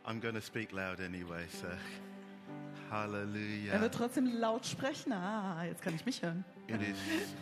I'm going to speak loud anyway, so Er hallelujah. wird trotzdem laut sprechen. Jetzt kann ich mich hören. It is,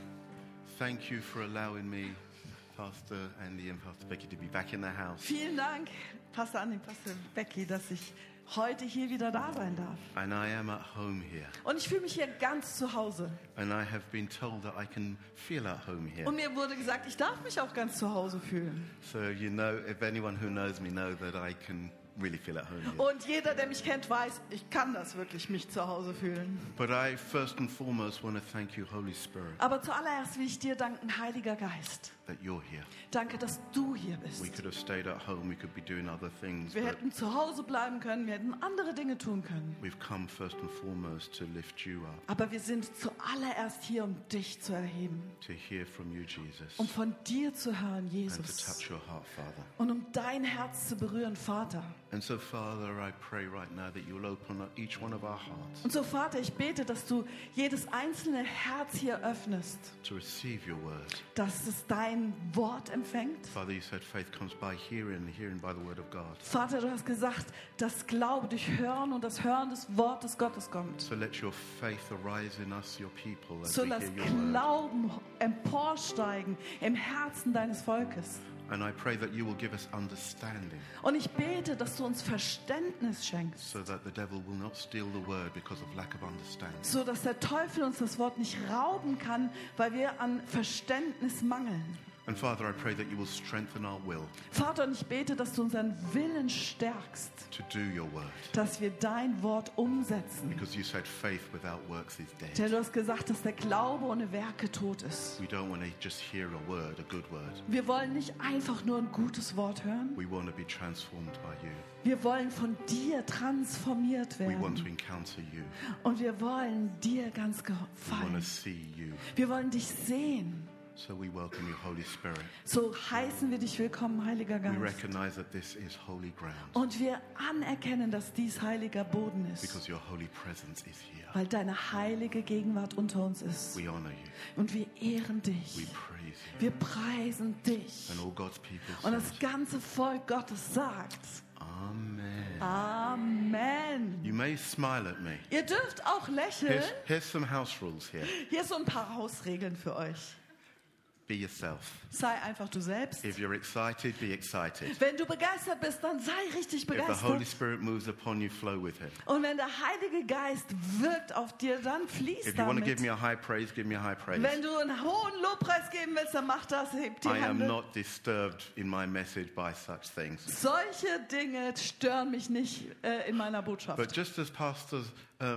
thank you for allowing me, Pastor Andy and Pastor Becky, to be back in the house. Vielen Dank, Pastor Andi, Pastor Becky, dass ich heute hier wieder da sein darf. And I am at home here. Und ich fühle mich hier ganz zu Hause. And I have been told that I can feel at home here. Und mir wurde gesagt, ich darf mich auch ganz zu Hause fühlen. So you know, if anyone who knows me know that I can really feel at home here. Und jeder, der mich kennt, weiß, ich kann das wirklich, mich zu Hause fühlen. But I first and foremost want to thank you, Holy Spirit, Aber zuallererst will ich dir danken, Heiliger Geist. that you're here. Danke, dass du hier We bist. could have stayed at home, we could be doing other things, Wir but hätten zu Hause bleiben können, wir hätten andere Dinge tun können. we've come first and foremost to lift you up, Aber wir sind zuallererst hier, um dich zu erheben. to hear from you, Jesus, Um von dir zu hören, and to Jesus. touch your heart, Father. Und um dein Herz zu berühren, Vater. And so, Father, I pray right now that you'll open up each one of our hearts Und so, Vater, ich bete, dass du jedes einzelne Herz hier öffnest, to receive your word. dass es dein Wort empfängt. Father, you said faith comes by hearing, and hearing by the word of God. Vater, du hast gesagt, dass Glaube durch Hören und das Hören des Wortes Gottes kommt. So let your faith arise in us, your people, as So we lass hear your word. Glauben emporsteigen im Herzen deines Volkes. And I pray that you will give us understanding, Und ich bete, dass du uns Verständnis schenkst, so that the devil will not steal the word because of lack of understanding. so dass der Teufel uns das Wort nicht rauben kann, weil wir an Verständnis mangeln. And Father, I pray that you will strengthen our will Vater, und ich bete, dass du unseren Willen stärkst, to do your word, dass wir dein Wort umsetzen. because you said faith without works is Denn dead. du hast gesagt, dass der Glaube ohne Werke tot ist. We don't want to just hear a word, a good word. Wir wollen nicht einfach nur ein gutes Wort hören. We want to be transformed by you. Wir wollen von dir transformiert We want to werden. encounter you. Und wir wollen dir ganz We want to gefallen. see you. Wir wollen dich sehen. So we welcome you, Holy Spirit. So heißen wir dich willkommen, Heiliger We Geist. recognize that this is holy ground, Und wir anerkennen, dass dies heiliger Boden ist, because your holy presence is here. weil deine heilige Gegenwart unter uns ist. We honor you. Und wir ehren We dich. praise you. Wir preisen dich. And all God's people Und das said, ganze Volk Gottes sagt, Amen. Amen. You may smile at me. Ihr dürft auch lächeln. Here's some house rules here. Hier so ein paar Hausregeln für euch. Be yourself. Sei einfach du selbst. If you're excited, be excited. Wenn du begeistert bist, dann sei richtig If the Holy begeistert. Spirit moves upon you, flow with Him. Und wenn der Heilige Geist wirkt auf dir, dann fließ If you want to give damit. me a high praise, give me a high praise. Wenn du einen hohen Lobpreis geben willst, dann mach das, heb die I am Hände. not disturbed in my message by such things. Solche Dinge stören mich nicht in meiner Botschaft. But just as Pastor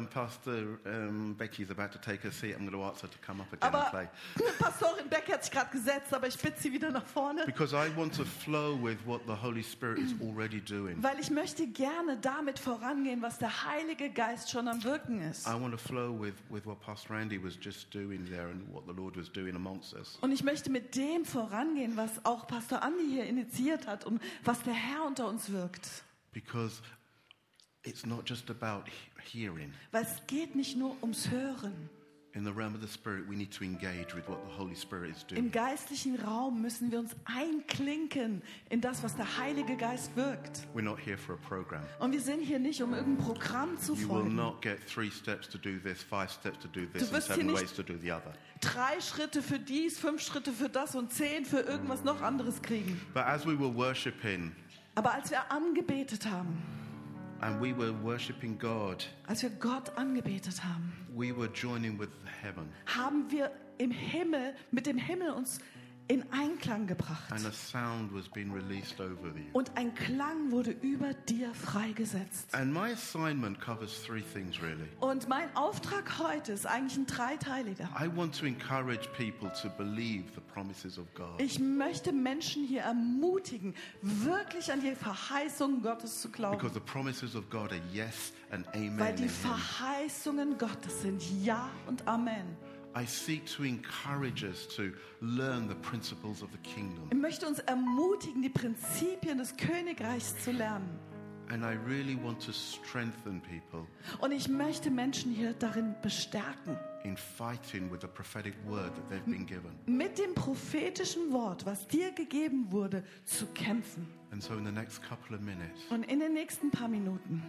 Becky is about to take her seat, I'm going to ask her to come up again and Aber play. Pastorin Beck hat sich gerade gesetzt, aber ich bitte sie wieder nach vorne. Because I want to flow with what the Holy Spirit is already doing. Weil ich möchte gerne damit vorangehen, was der Heilige Geist schon am Wirken ist. I want to flow with what Pastor Andy was just doing there and what the Lord was doing amongst us. Und ich möchte mit dem vorangehen, was auch Pastor Andi hier initiiert hat und was der Herr unter uns wirkt. Because it's not just about hearing. Weil es geht nicht nur ums Hören. In the realm of the Spirit, we need to engage with what the Holy Spirit is Im doing. geistlichen Raum müssen wir uns einklinken in das, was der Heilige Geist wirkt. We're not here for a program. Und wir sind hier nicht, um irgendein Programm zu You will folgen. not get 3 steps to do this, 5 steps to do this, Du and wirst hier 7 nicht- ways to do the other. 3 Schritte für dies, 5 Schritte für das und 10 für irgendwas noch anderes kriegen. But as we were worshiping, Aber als wir angebetet haben, and we were worshiping God, als wir Gott angebetet haben, we were joining with heaven. haben wir im Himmel, mit dem Himmel uns in Einklang gebracht. And a sound was being released over you. Und ein Klang wurde über dir freigesetzt. And my assignment covers 3 things, really. Und mein Auftrag heute ist eigentlich ein dreiteiliger. I want to encourage people to believe the promises of God. Ich möchte Menschen hier ermutigen, wirklich an die Verheißungen Gottes zu glauben. Because the promises of God are yes and amen. Weil die in Him. Verheißungen Gottes sind Ja und Amen. I seek to encourage us to learn the principles of the kingdom. Ich möchte uns ermutigen, die Prinzipien des Königreichs zu lernen. And I really want to strengthen people Und ich möchte Menschen hier darin bestärken, in fighting with the prophetic word that they've been given. mit dem prophetischen Wort, was dir gegeben wurde, zu kämpfen. And so in the next couple of minutes, Und in den nächsten paar Minuten,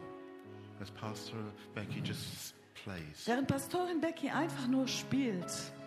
as Pastor Becky just plays, während Pastorin Becky einfach nur spielt,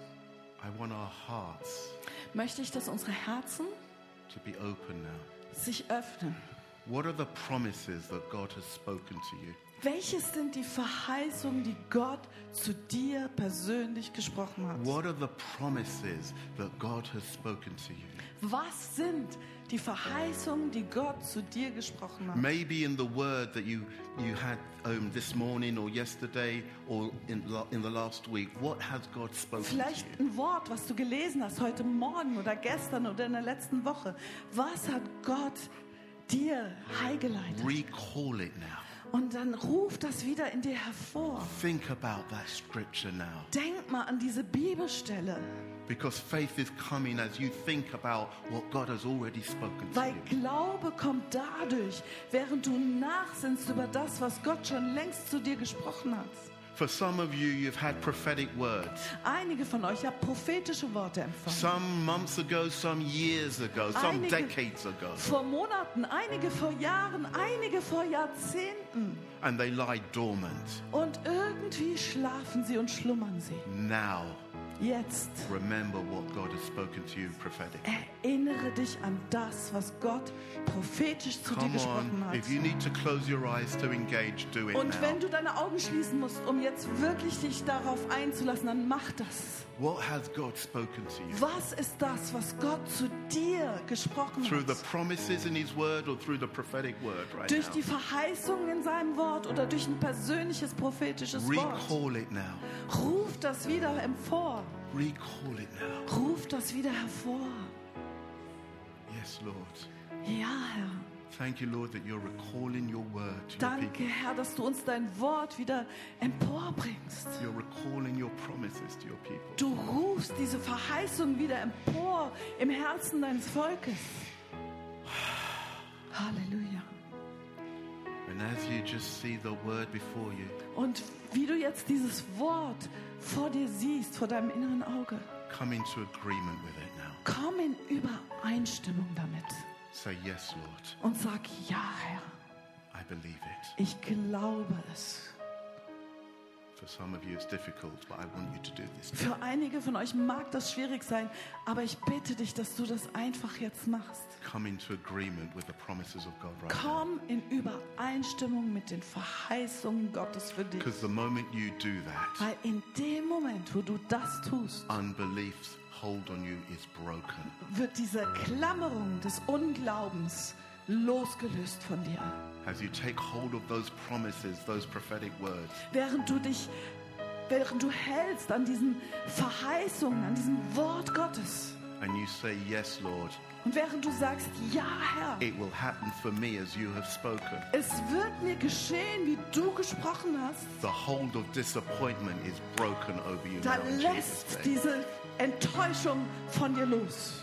I want our hearts möchte ich, dass unsere Herzen to be open now. sich öffnen. What are the promises that God has spoken to you? Welches sind die Verheißungen, die Gott zu dir persönlich gesprochen hat? What are the promises that God has spoken to you? Was sind die Verheißungen, die Gott zu dir gesprochen hat? Maybe in the word that you had this morning or yesterday or in the last week, what has God spoken Vielleicht to you? ein Wort, was du gelesen hast heute Morgen oder gestern oder in der letzten Woche. Was hat Gott dir heimgeleitet? Recall it now. Und dann ruf das wieder in dir hervor. Think about that scripture now. Denk mal an diese Bibelstelle, Because faith is coming as you think about what God has already spoken to weil you. Glaube kommt dadurch, während du nachsinnst über das, was Gott schon längst zu dir gesprochen hat. For some of you, you've had prophetic words. Einige von euch haben prophetische Worte empfangen. Some months ago, some years ago, some Einige- decades ago. Vor Monaten, einige vor Jahren, einige vor Jahrzehnten. And they lie dormant. Und irgendwie schlafen sie und schlummern sie. Now, Jetzt remember what God has spoken to you prophetically. erinnere dich an das, was Gott prophetisch zu dir Come gesprochen on, hat. if you need to close your eyes to engage, do it Und wenn now. du deine Augen schließen musst, um jetzt wirklich dich darauf einzulassen, dann mach das. What has God spoken to you? Was ist das, was Gott zu dir gesprochen Through the hat? promises in His Word or through the prophetic word right Durch die now? Verheißungen in seinem Wort oder durch ein persönliches prophetisches Wort. Recall it now. Ruf das wieder empor. Recall it now. Ruf das wieder hervor. Yes, Lord. Ja, Herr. Thank you, Lord, that you're recalling your word to your Danke, people. Herr, dass du uns dein Wort wieder emporbringst. You're recalling your promises to your people. Du rufst diese Verheißung wieder empor im Herzen deines Volkes. Halleluja. And as you just see the word before you, Und wie du jetzt dieses Wort vor dir siehst, vor deinem inneren Auge, come into agreement with it now. komm in Übereinstimmung damit Say, yes, Lord, und sag, ja, Herr, I believe it. ich glaube es. For some of you, it's difficult, but I want you to do this. Für einige von euch mag das schwierig sein, aber ich bitte dich, dass du das einfach jetzt machst. Come into agreement with the promises of God right now. Komm in Übereinstimmung mit den Verheißungen Gottes für dich. Because the moment you do that, Weil in dem Moment, wo du das tust, unbelief's hold on you is broken. wird diese Klammerung des Unglaubens losgelöst von dir. As you take hold of those promises, those prophetic words, Während du hältst an diesen Verheißungen, an diesem Wort Gottes. and you say, yes, Lord, Und während du sagst, ja, Herr, it will happen for me as you have spoken. es wird mir geschehen, wie du gesprochen hast, The hold of disappointment is broken over you dann now in Jesus' lässt name. diese Enttäuschung von dir los.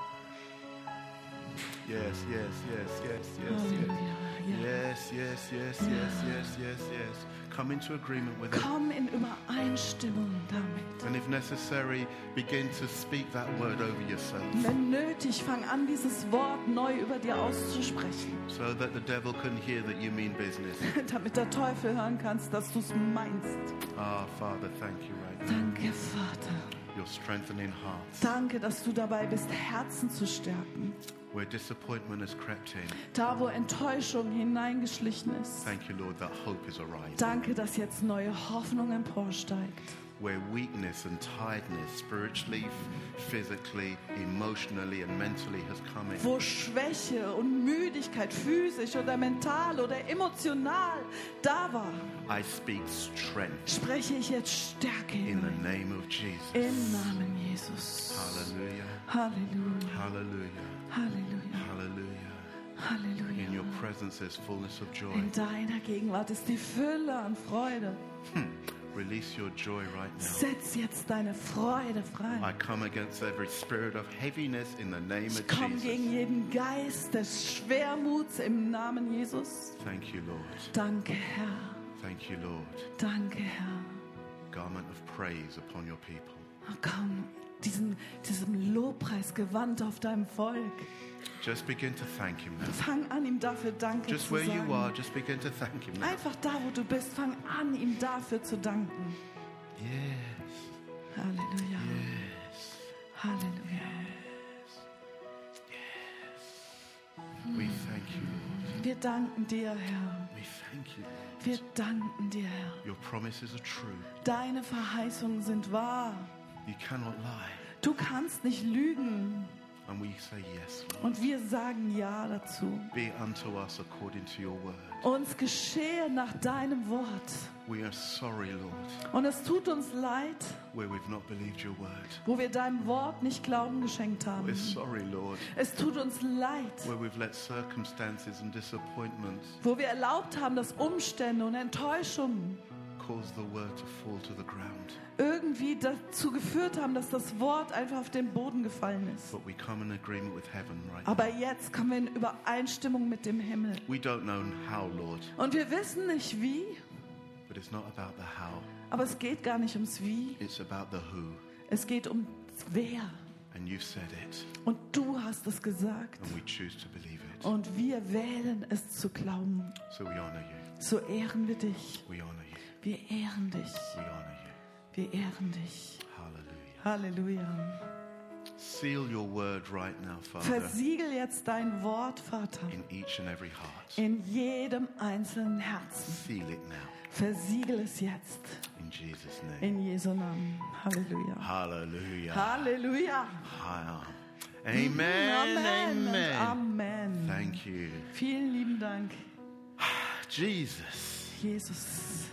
Yes, yes, yes, yes, yes, Halleluja, yes. ja. Yes, yes, yes, yes, yes, yes, yes. Come into agreement with it. Komm in Übereinstimmung damit. And if necessary, begin to speak that word over yourself Wenn nötig, fang an, dieses Wort neu über dir auszusprechen, so that the devil can hear that you mean business. damit der Teufel hören kannst, dass du es meinst. Ah, Father, thank you right now. Danke, Vater. You're strengthening hearts. Danke, dass du dabei bist, Herzen zu stärken. Where disappointment has crept in, Da, wo Enttäuschung hineingeschlichen ist. thank you, Lord, that hope is arising. Danke, dass jetzt neue Hoffnung emporsteigt. Where weakness and tiredness, spiritually, physically, emotionally, and mentally has come in, Wo Schwäche und Müdigkeit, physisch oder mental oder emotional da war, I speak strength spreche ich jetzt Stärke in the hinein. name of Jesus. Im Namen Jesus. Hallelujah, Halleluja. hallelujah, Halleluja. hallelujah. In your Halleluja. presence there's fullness of joy. In deiner Gegenwart ist die Fülle an Freude. Release your joy right now. Setz jetzt deine Freude frei. I come against every spirit of heaviness in the name of Ich komme gegen Jesus. jeden Geist des Schwermuts im Namen Jesus. Thank you, Lord. Danke, Herr. Thank you, Lord. Danke, Herr. Garment of praise upon your people. Oh, komm, diesem Lobpreisgewand auf deinem Volk. Just begin to thank him now. Fang an, ihm dafür Danke Just zu where sagen. you are, just begin to thank him now. Einfach da, wo du bist, fang an, ihm dafür zu danken. Yes. Halleluja. Yes. Halleluja. We thank you, Lord. Wir danken dir, Herr. We thank you, Lord. Wir danken dir, Herr. Your promises are true. Deine Verheißungen sind wahr. You cannot lie. Du kannst nicht lügen. And we say yes, Lord. Und wir sagen Ja dazu. Be unto us according to your word. Uns geschehe nach deinem Wort. We are sorry, Lord, Und es tut uns leid, where we've not believed your word. wo wir deinem Wort nicht Glauben geschenkt haben. We're sorry, Lord, Es tut uns leid, where we've let circumstances and disappointments wo wir erlaubt haben, dass Umstände und Enttäuschungen cause the word to fall to the ground. irgendwie dazu geführt haben, dass das Wort einfach auf den Boden gefallen ist. But we come in agreement with heaven right now. Aber jetzt kommen wir in Übereinstimmung mit dem Himmel. We don't know how, Lord, Und wir wissen nicht wie, but it's not about the how. aber es geht gar nicht ums Wie. It's about the who. Es geht um Wer. And you've said it, Und du hast es gesagt. and we choose to believe it. Und wir wählen es zu glauben. So we honor you. So ehren wir dich. We honor you. Wir ehren dich. We honor you. Wir ehren dich. Hallelujah. Halleluja. Seal your word right now, Father, Versiegel jetzt dein Wort, Vater, in each and every heart. in jedem einzelnen Herzen. Seal it now, Versiegel es jetzt. in Jesus' name. In Jesu Namen. Halleluja. Hallelujah. Halleluja. Amen. Amen. und Amen. Amen. Thank you. Vielen lieben Dank, Jesus. Jesus.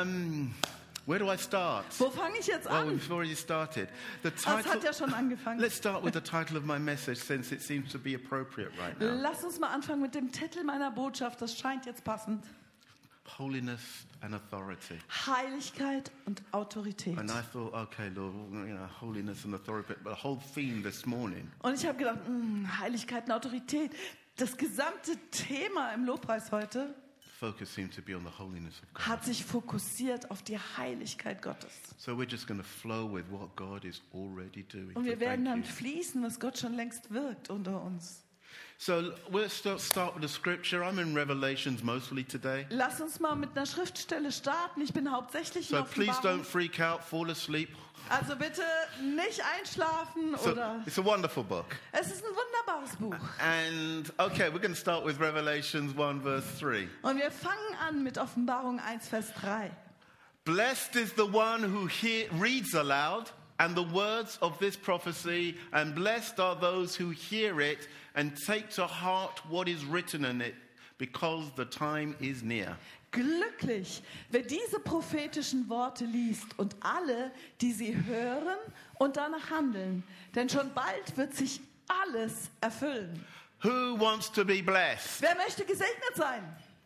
Where do I start? Wo fange ich jetzt Well, an? we've already started. The Es hat title. ja schon angefangen. Let's start with the title of my message, since it seems to be appropriate right now. Lass uns mal anfangen mit dem Titel meiner Botschaft. Das scheint jetzt passend. Holiness and authority. Heiligkeit und Autorität. And I thought, okay, Lord, holiness and authority, but the whole theme this morning Und ich habe gedacht, Heiligkeit und Autorität. Das gesamte Thema im Lobpreis heute focus seemed to be on the holiness of God. hat sich fokussiert auf die Heiligkeit Gottes. So we're just going to flow with what God is already doing. Und wir So werden dann thank you. fließen, was Gott schon längst wirkt unter uns. So we'll start with the scripture. I'm in Revelations mostly today. Lass uns mal mit einer Schriftstelle starten. Ich bin hauptsächlich in So please Offenbarung. don't freak out, fall asleep. Also bitte nicht einschlafen So oder... it's a wonderful book. Es ist ein wunderbares Buch. And okay, we're going to start with Revelations 1 verse 3. Und wir fangen an mit Offenbarung 1, Vers 3. Blessed is the one who reads aloud and the words of this prophecy, and blessed are those who hear it and take to heart what is written in it, because the time is near. Glücklich, wer diese prophetischen Worte liest und alle, die sie hören und danach handeln. Denn schon bald wird sich alles erfüllen. Who wants to be blessed? Wer möchte gesegnet sein?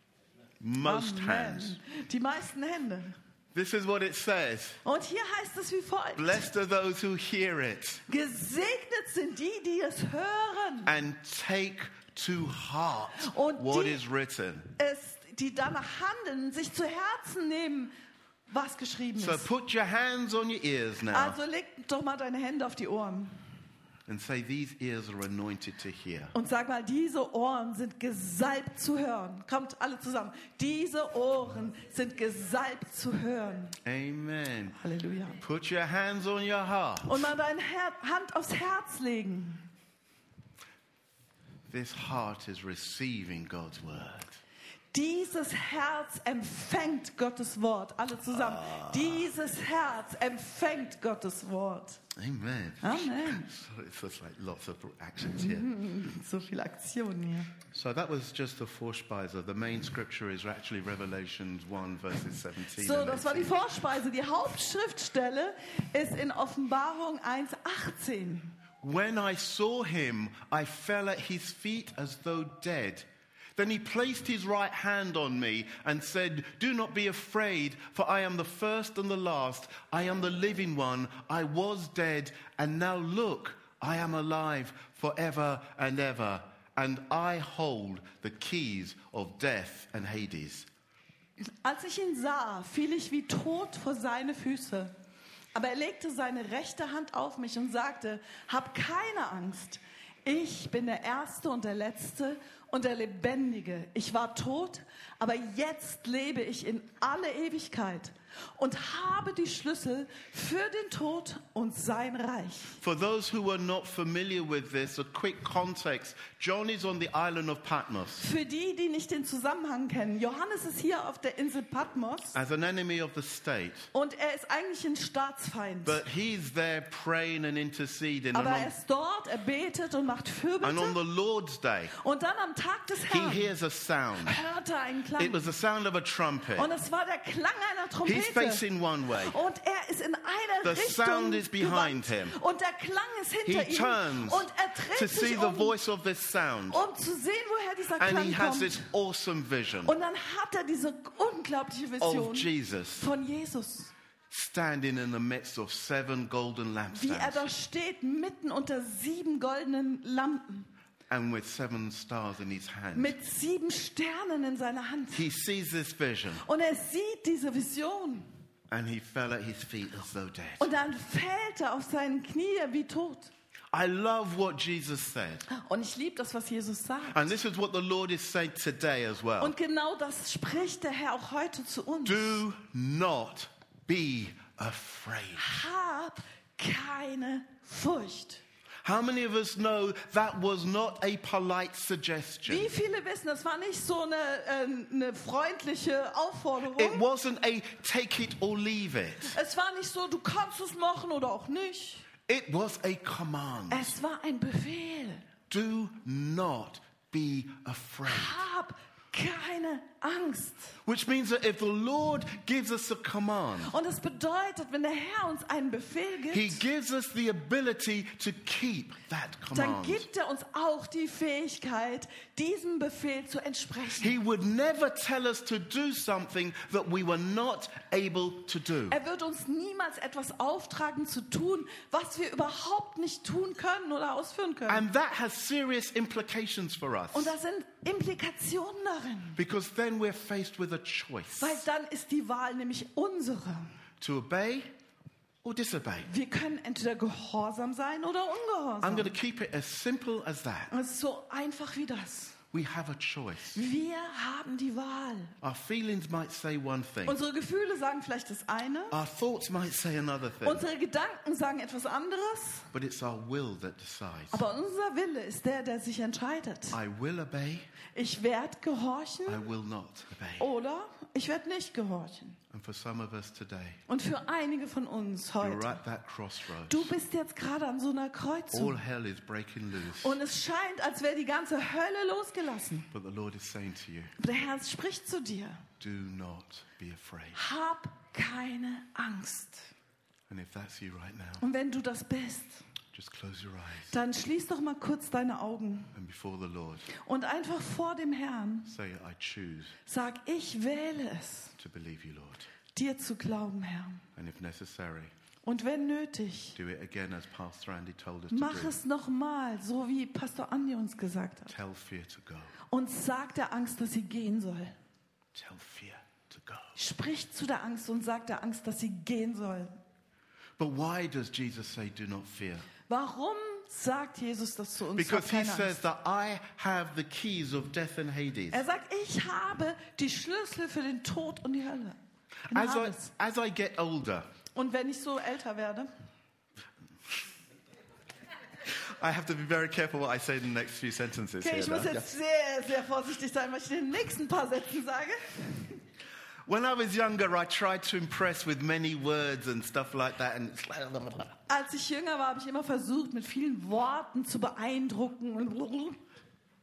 Most Amen. hands. Die meisten Hände. This is what it says. Und hier heißt es wie folgt. Blessed are those who hear it Gesegnet sind die, die es hören. and take to heart Und what die- is written. Die danach handeln, sich zu Herzen nehmen, was geschrieben So ist. put your hands on your ears now Also leg doch mal deine Hände auf die Ohren. and say, these ears are anointed to hear. Und sag mal, diese Ohren sind gesalbt zu hören. Kommt alle zusammen. Diese Ohren sind gesalbt zu hören. Amen. Halleluja. Put your hands on your heart. Und mal deine Hand aufs Herz legen. This heart is receiving God's word. Dieses Herz empfängt Gottes Wort. Alle zusammen. Dieses Herz empfängt Gottes Wort. Amen. Amen. So it's just like lots of actions here. So viel Aktion hier. So that was just the Vorspeise. The main scripture is actually Revelations 1 verses 17 So, and das war die 18. Vorspeise. Die Hauptschriftstelle ist in Offenbarung 1,18. When I saw him, I fell at his feet as though dead. Then he placed his right hand on me and said, "Do not be afraid, for I am the first and the last. I am the living one. I was dead, and now look, I am alive forever and ever. And I hold the keys of death and Hades." Als ich ihn sah, fiel ich wie tot vor seine Füße. Aber er legte seine rechte Hand auf mich und sagte, hab keine Angst. Ich bin der Erste und der Letzte und der Lebendige. Ich war tot, aber jetzt lebe ich in alle Ewigkeit und habe die Schlüssel für den Tod und sein Reich. For those who are not familiar with this, a quick context. John is on the island of Patmos Für die, die nicht den Zusammenhang kennen, Johannes ist hier auf der Insel Patmos as an enemy of the state. und er ist eigentlich ein Staatsfeind. But he's there praying and interceding. Aber er ist dort, er betet und macht And on Fürbitte. the Lord's day, Und dann am Tag des he Herrn hears a sound. hörte er einen It Klang. was the sound of a trumpet. Und es war der Klang einer He's Trompete. facing one way. Und er ist in eine The Richtung sound is behind gewandt. him. Und der Klang ist hinter He ihm. turns Und er to dreht see sich the voice of this sound. um zu sehen, woher dieser And Klang he has kommt. this awesome vision Und dann hat er diese unglaubliche of Vision Jesus von Jesus. standing in the midst of 7 golden Wie er da lampstands steht, mitten unter 7 goldenen Lampen. and with 7 stars in his hand. Mit 7 Sternen in seiner Hand. He sees this vision Und er sieht diese Vision. and he fell at his feet as though dead. Und dann fällt er auf seinen Knie wie tot. I love what Jesus said. Und ich liebe das, was Jesus sagt. And this is what the Lord is saying today as well. Und genau das spricht der Herr auch heute zu uns. Do not be afraid. Hab keine Furcht. How many of us know that was not a polite suggestion? Wie viele wissen, das war nicht so eine freundliche Aufforderung. It wasn't a take it or leave it. Es war nicht so, du kannst es machen oder auch nicht. It was a command. Es war ein Befehl. Do not be afraid. Hab keine Angst. Which means that if the Lord gives us a command, Und es bedeutet, wenn der Herr uns einen Befehl He gibt, gives us the ability to keep that dann command. gibt er uns auch die Fähigkeit, diesem Befehl zu entsprechen. He would never tell us to do something that we were not able to do. Er wird uns niemals etwas auftragen zu tun, was wir überhaupt nicht tun können oder ausführen können. And that has serious implications for us. Und da sind Implikationen darin. Because then we're faced with a choice Weil dann ist die Wahl nämlich unsere. to obey or disobey. Wir können entweder gehorsam sein oder I'm ungehorsam. going to keep it as simple as that. Und es ist so einfach wie das. We have a choice. Wir haben die Wahl. Our feelings might say one thing. Unsere Gefühle sagen vielleicht das eine. Our thoughts might say another thing. Unsere Gedanken sagen etwas anderes. But it's our will that decides. Aber unser Wille ist der, der sich entscheidet. I will obey, Ich werde gehorchen I will not obey. oder ich werde nicht gehorchen. And for some of us today, Und für einige von uns you're heute, at that crossroads. du bist jetzt gerade an so einer All Kreuzung. hell is breaking loose. Und es scheint, als wäre die ganze Hölle losgelassen. But the Lord is saying to you, Aber der Herr spricht zu dir. do not be afraid. Hab keine Angst. And if that's you right now, Und wenn du das bist, just close your eyes. dann schließ doch mal kurz deine Augen And before the Lord, und einfach vor dem Herrn say, I choose sag, ich wähle es, to believe you, Lord. dir zu glauben, Herr. And if necessary, Und wenn nötig, do it again as Pastor Andy told us to mach do. es nochmal, so wie Pastor Andi uns gesagt hat. Tell fear to go. Und sag der Angst, dass sie gehen soll. Tell fear to go. Sprich zu der Angst und sag der Angst, dass sie gehen soll. But why does Jesus say, do not fear? Warum sagt Jesus das zu uns? Because Hab he keine says Angst. that I have the keys of death and Hades. Er sagt, ich habe die Schlüssel für den Tod und die Hölle. Im Hades. As I get older, Und wenn ich so älter werde, I have to be very careful what I say in the next few sentences okay, here. ich muss now. jetzt sehr, sehr vorsichtig sein, was ich in den nächsten paar Sätzen sage. When I was younger, I tried to impress with many words and stuff like that. And it's like, Als ich jünger war, habe ich immer versucht, mit vielen Worten zu beeindrucken. Und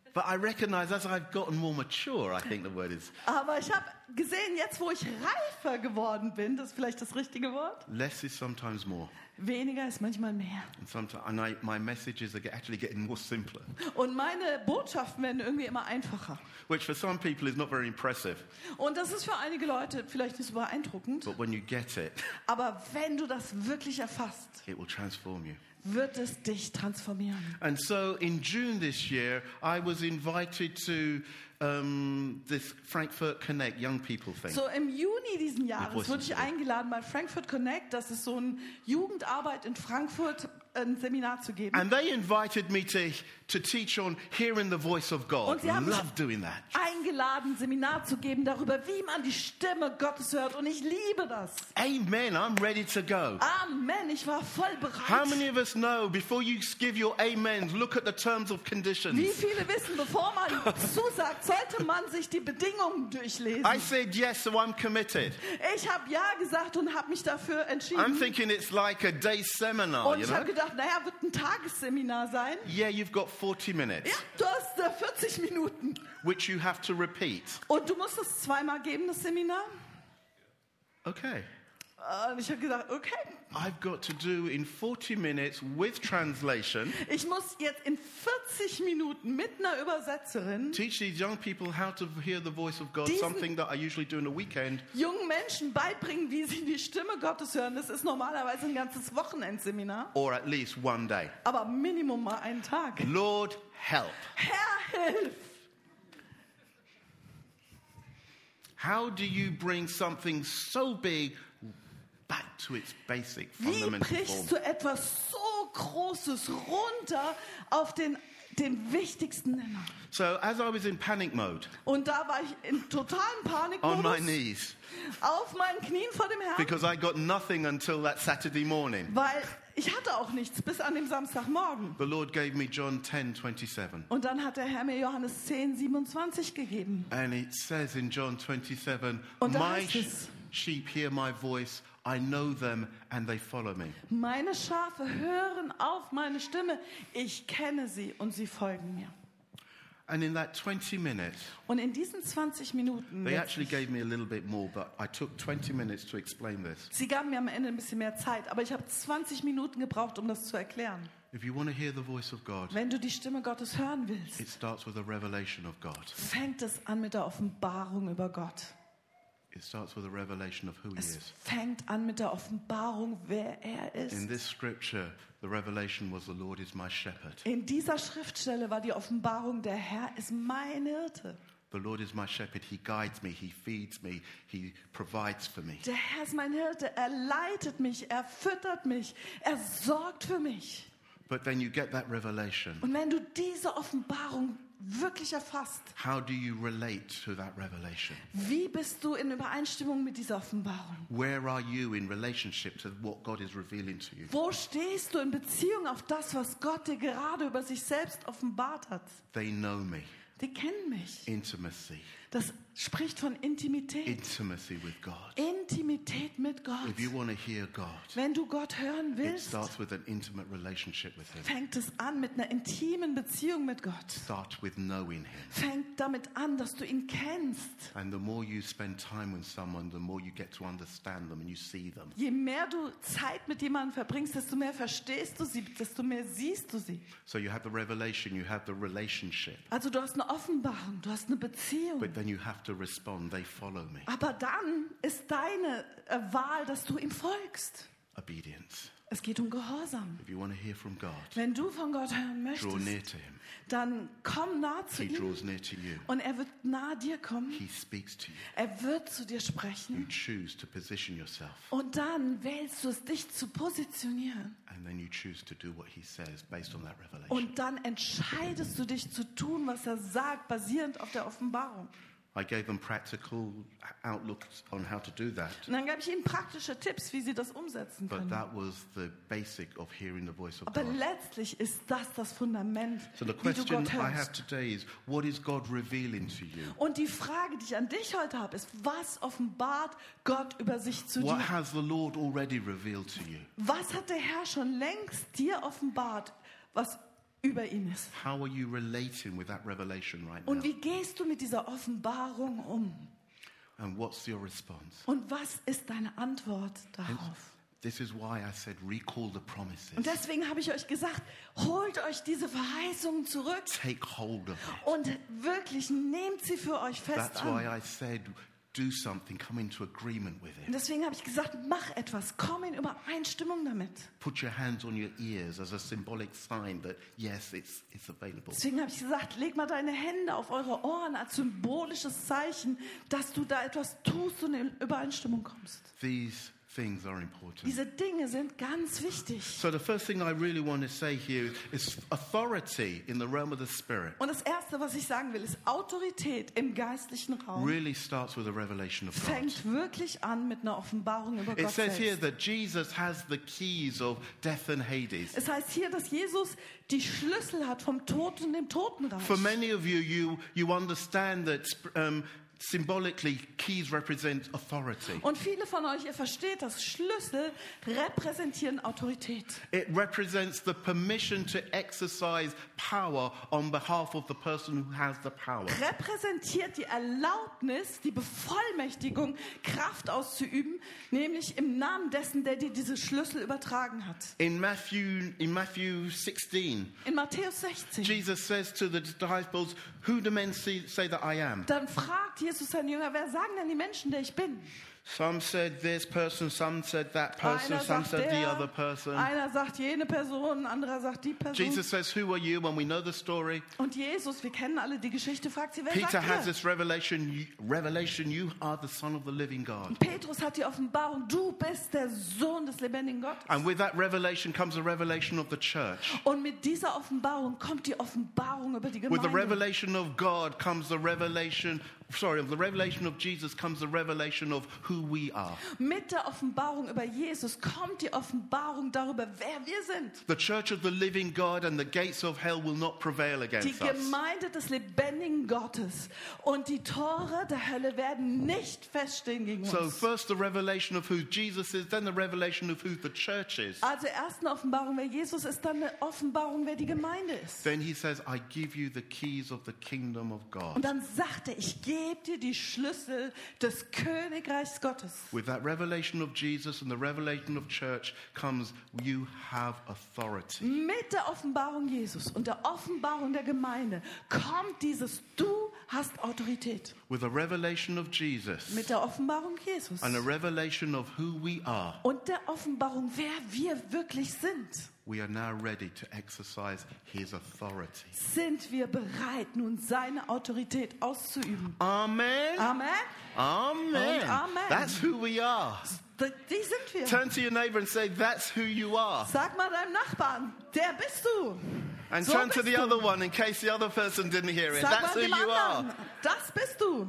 But I recognize as I've gotten more mature, I think the word is, Aber ich habe gesehen, jetzt wo ich reifer geworden bin, das ist vielleicht das richtige Wort, less is sometimes more. weniger ist manchmal mehr. My messages are actually getting more simpler, Und meine Botschaften werden irgendwie immer einfacher. which for some people is not very impressive. Und das ist für einige Leute vielleicht nicht so beeindruckend, But when you get it, aber wenn du das wirklich erfasst, it will transform you. wird es dich transformieren. And so in June this year, I was invited to this Frankfurt Connect Young People thing. So im Juni diesen Jahres Voice wurde ich Today. eingeladen bei Frankfurt Connect, das ist so ein Jugendarbeit in Frankfurt, ein Seminar zu geben. And they invited me to teach on hearing the voice of God. Und sie haben mich Love doing that. eingeladen, ein Seminar zu geben darüber, wie man die Stimme Gottes hört. Und ich liebe das. Amen. I'm ready to go. Amen, ich war voll How bereit. many of us know before you give your amens, look at the terms of Wie conditions? viele wissen, bevor man zusagt, sollte man sich die Bedingungen durchlesen. I said yes, so I'm committed. Ich habe ja gesagt und habe mich dafür I'm entschieden. thinking it's like a day seminar, Und you ich know? habe gedacht, naja, wird ein Tagesseminar sein. Yeah, you've got 40 minutes, Ja, du hast 40 Minuten. which you have to repeat. Und du musst es zweimal geben, das Seminar. Okay. Und ich habe gedacht, okay, I've got to do in 40 minutes with translation, ich muss jetzt in 40 Minuten mit einer Übersetzerin teach these young people how to hear the voice of God, Diesen- something that I usually do in a weekend. jungen Menschen beibringen, wie sie die Stimme Gottes hören. Das ist normalerweise ein ganzes Wochenendseminar, Or at least one day. aber Minimum mal einen Tag. Lord, help. Herr, hilf! How do you bring something so big back to its basic Wie fundamental form? brichst du etwas so Großes runter auf den wichtigsten Nenner? So as I was in panic mode, Und da war ich in totalen on my Panikmodus, knees, auf meinen Knien vor dem Herrn, because I got nothing until that Saturday morning, weil ich hatte auch nichts bis an dem Samstagmorgen. the Lord gave me John 10:27. Und dann hat der Herr mir Johannes 10:27 gegeben. And it says in John 27, Und da my heißt es, sheep hear my voice, I know them and they follow me. meine Schafe hören auf meine Stimme. Ich kenne sie und sie folgen mir. And in that 20 minutes, Und in diesen 20 Minuten, they actually gave me a little bit more, but I took 20 minutes to explain this. sie gaben mir am Ende ein bisschen mehr Zeit, aber ich habe 20 Minuten gebraucht, um das zu erklären. If you want to hear the voice of God, Wenn du die Stimme Gottes hören willst, it starts with a revelation of God. fängt es an mit der Offenbarung über Gott. It starts with a revelation of who He Es is. fängt an mit der Offenbarung, wer er In ist. this scripture, the revelation was the Lord is my shepherd. In dieser Schriftstelle war die Offenbarung, der Herr ist mein Hirte. The Lord is my shepherd. He guides me. He feeds me. He provides for me. Der Herr ist mein Hirte, er leitet mich, er füttert mich, er sorgt für mich. But then you get that revelation. Und wenn du diese Offenbarung wirklich erfasst, How do you relate to that revelation? wie bist du in Übereinstimmung mit dieser Offenbarung? Where are you in relationship to what God is revealing to you? Wo stehst du in Beziehung auf das, was Gott dir gerade über sich selbst offenbart hat? They know me. Die kennen mich. Intimacy. Das spricht von Intimität. Intimacy with God. Intimität mit Gott. If you want to hear God, Wenn du Gott hören it willst, starts with an intimate relationship with Him. fängt es an mit einer intimen Beziehung mit Gott. Start with knowing Him. Fängt damit an, dass du ihn kennst. And the more you spend time with someone, the more you get to understand them and you see them. Je mehr du Zeit mit jemandem verbringst, desto mehr verstehst du sie, desto mehr siehst du sie. So you have the revelation, you have the relationship. Also du hast eine Offenbarung, du hast eine Beziehung. But then you have to respond. They follow me. Aber dann ist deine Wahl, dass du ihm folgst. Obedience. Es geht um Gehorsam. If you want to hear from God, Wenn du von Gott hören draw near möchtest, to Him. dann komm nah zu He ihm draws near to you. und er wird nahe dir kommen. He speaks to you. Er wird zu dir You sprechen choose to position yourself. und dann wählst du es, dich zu positionieren. And then you choose to do what He says based on that revelation. Und dann entscheidest du dich zu tun, was er sagt, basierend auf der Offenbarung. I gave them practical outlooks on how to do that. Und dann gebe ich ihnen praktische Tipps, wie sie das umsetzen But können. that was the basic of hearing the voice of Aber God. letztlich ist das Fundament, So the wie du question Gott I have hörst. today is, what is God revealing to you? Und die Frage, die ich an dich heute habe, ist, was offenbart Gott über sich zu What dir? has the Lord already revealed to you? Was hat der Herr schon längst dir offenbart, was über ihn ist. How are you relating with that revelation right Und now? wie gehst du mit dieser Offenbarung um? And what's your response? Und was ist deine Antwort darauf? This is why I said recall the promises. Und deswegen habe ich euch gesagt, holt euch diese Verheißungen zurück Take hold of it. und wirklich nehmt sie für euch fest That's why an. I said do something, come into agreement with Und it. deswegen habe ich gesagt, mach etwas, komm in Übereinstimmung damit. Put your hands on your ears as a symbolic sign that yes, it's available. Deswegen habe ich gesagt, leg mal deine Hände auf eure Ohren als symbolisches Zeichen, dass du da etwas tust und in Übereinstimmung kommst. These things are important. Diese Dinge sind ganz wichtig. So the first thing I really want to say here is authority in the realm of the spirit Und das Erste, was ich sagen will, ist Autorität im geistlichen Raum. really starts with a revelation of God. Fängt wirklich an mit einer Offenbarung über It Gott says here selbst. that Jesus has the keys of death and Hades. Es heißt hier, dass Jesus die Schlüssel hat vom Tod und dem Totenreich. For many of you understand that symbolically keys represent authority. Und viele von euch, ihr versteht, dass Schlüssel repräsentieren Autorität. It represents the permission to exercise power on behalf of the person who has the power. Repräsentiert die Erlaubnis, die Bevollmächtigung, Kraft auszuüben, nämlich im Namen dessen, der dir diese Schlüssel übertragen hat. In Matthew 16, In Matthäus 16. Jesus says to the disciples, "Who do men say that I am?" Dann fragt Jesus seine Jünger, wer sagen denn die Menschen, der ich bin? Some said this person, some said that person, Einer some sagt said the der, other person. einer sagt jene Person, ein anderer sagt die Person. Jesus says, "Who are you?" When we know the story, Und Jesus, wir kennen alle die Geschichte, fragt sie, wer Peter sagt has ihr? this revelation, you are the Son of the living God. Petrus hat die Offenbarung, du bist der Sohn des lebendigen Gottes. And with that revelation comes a revelation of the church. Und mit dieser Offenbarung kommt die Offenbarung über die With the Gemeinde. revelation of God comes the revelation, of the revelation of Jesus comes the revelation of who we are. Mit der Offenbarung über Jesus kommt die Offenbarung darüber, wer wir sind. The church of the living God and the gates of hell will not prevail Die against us. Gemeinde des lebendigen Gottes und die Tore der Hölle werden nicht feststehen gegen So uns. first the revelation of who Jesus is, then the revelation of who the church is. Also erst eine Offenbarung, wer Jesus ist, dann eine Offenbarung, wer die Gemeinde ist. Then he says, I give you the keys of the kingdom of Und God. dann sagt er, ich gebe dir die Schlüssel des Königreichs Gottes. With that revelation of Jesus and the revelation of church comes, you have authority. Mit der Offenbarung Jesus und der Offenbarung der Gemeinde kommt dieses, du hast Autorität. With a revelation of Jesus Mit der Offenbarung Jesus and a revelation of who we are, und der Offenbarung, wer wir wirklich sind, we are now ready to exercise his authority. sind wir bereit, nun seine Autorität auszuüben. Amen. Amen. Amen. Und Amen. That's who we are. Die sind wir. Turn to your neighbor and say, that's who you are. Sag mal deinem Nachbarn, der bist du. And So turn to bist the du. other one in case the other person didn't hear it. Sag That's mal who dem you are. anderen, das bist du.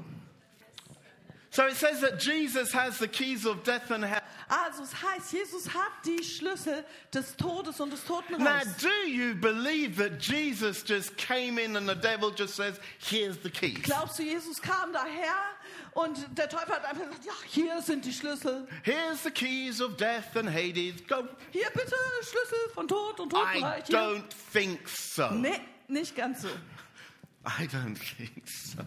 So it says that Jesus has the keys of death and hell. Also es heißt, Jesus hat die Schlüssel des Todes und des Now, Totenreichs. do you believe that Jesus just came in and the devil just says, here's the keys? Glaubst du, Jesus kam daher und der Teufel hat einfach gesagt, ja, hier sind die Schlüssel. Here's the keys of death and Hades. Go. Hier bitte Schlüssel von Tod und I Totenreich. Hier. don't think so. Nee, nicht ganz so. I don't think so.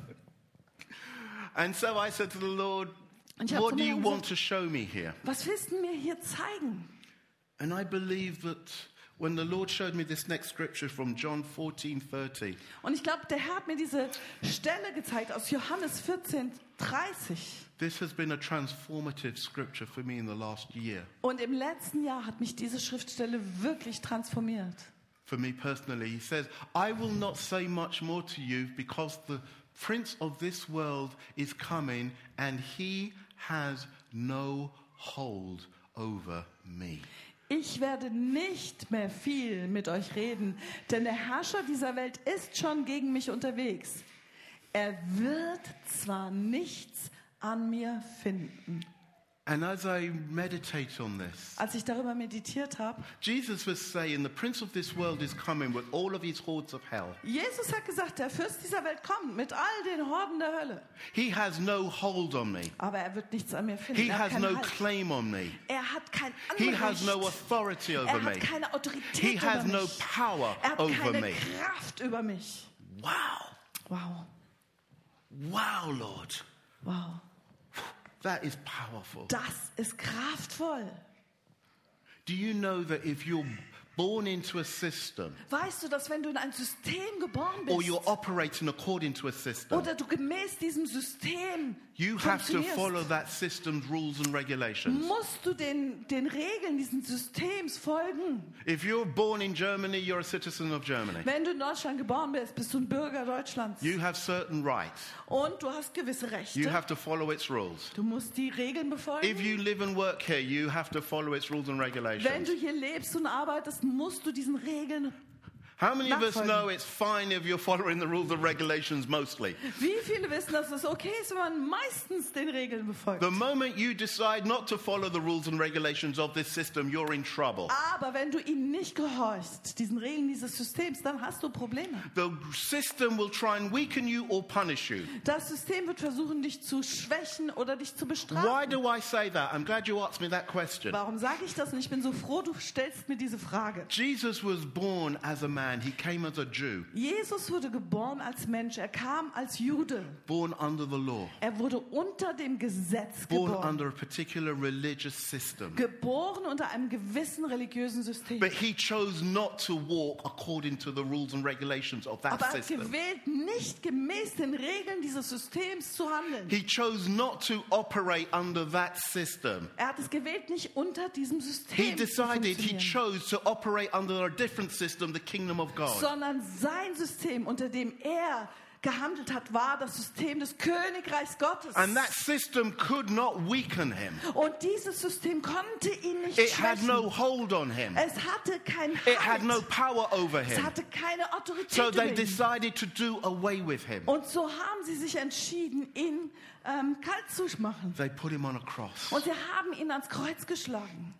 And so I said to the Lord, Und ich habe what zu do mir you gesagt, want to show me here? was willst du mir hier zeigen? And I believe that when the Lord showed me this next scripture from John 14:30, Und ich glaube, der Herr hat mir diese Stelle gezeigt aus Johannes 14:30. this has been a transformative scripture for me in the last year. Und im letzten Jahr hat mich diese Schriftstelle wirklich transformiert. For me personally, he says, I will not say much more to you because the prince of this world is coming and he has no hold over me. Ich werde nicht mehr viel mit euch reden, denn der Herrscher dieser Welt ist schon gegen mich unterwegs. Er wird zwar nichts an mir finden. And as I meditate on this, Als ich darüber meditiert habe, Jesus was saying, the prince of this world is coming with all of his hordes of hell. Jesus hat gesagt, der Fürst dieser Welt kommt mit all den Horden der Hölle. He has no hold on me. Aber er wird nichts an mir finden. He Er hat has keinen no Halt. claim on me. Er hat kein He has Anrecht. no authority over Er me. hat keine Autorität He über has no mich. power Er hat over keine me. Kraft über mich. Wow. Wow, Wow, Lord. wow. That is powerful. Das ist kraftvoll. Do you know that if you're born into a system, Weißt du, dass wenn du in ein System geboren or bist you're operating according to a system, oder du gemäß diesem System you have to follow funktionierst, that system's rules and regulations. musst du den Regeln dieses Systems folgen. If you're born in Germany, you're a citizen of Germany. Wenn du in Deutschland geboren bist, bist du ein Bürger Deutschlands. You have certain rights. Und du hast gewisse You Rechte. have to follow its rules. Du musst die Regeln If befolgen. you live and work here, you have to follow its rules and Wenn regulations. du hier lebst und arbeitest, musst du diesen Regeln. How many of us nachfolgen. know it's fine if you're following the rules and regulations mostly? Wie viele wissen, dass es okay ist, wenn man meistens den Regeln befolgt? The moment you decide not to follow the rules and regulations of this system, you're in trouble. Aber wenn du ihnen nicht gehorchst, diesen Regeln dieses Systems, dann hast du Probleme. The system will try and weaken you or punish you. Das System wird versuchen, dich zu schwächen oder dich zu Why bestrafen. do I say that? I'm glad you asked me that question. Warum sage ich das? Und ich bin so froh, du stellst mir diese Frage. Jesus was born as a man. He came as a Jew, Jesus wurde geboren als Mensch. Er kam als Jude. born under the law, Er wurde unter dem Gesetz born geboren. under a particular religious system. Geboren unter einem gewissen religiösen System. But he chose not to walk according to the rules and regulations of that Aber er hat system. gewählt, nicht gemäß den Regeln dieses Systems zu handeln. He chose not to operate under that system. Er hat es gewählt, nicht unter diesem System He zu decided, he funktionieren, chose to operate under a different system, the kingdom of God. sondern sein System, unter dem er gehandelt hat, war das System des Königreichs Gottes. And that system could not weaken him. Und dieses System konnte ihn nicht It had schwächen. no hold on him. Es hatte keinen It had no Halt. power over Es him. hatte keine Autorität So they über ihn. decided to do away with him. Und so haben sie sich entschieden, ihn kalt zu machen. They put him on a cross. Und sie haben ihn ans Kreuz geschlagen.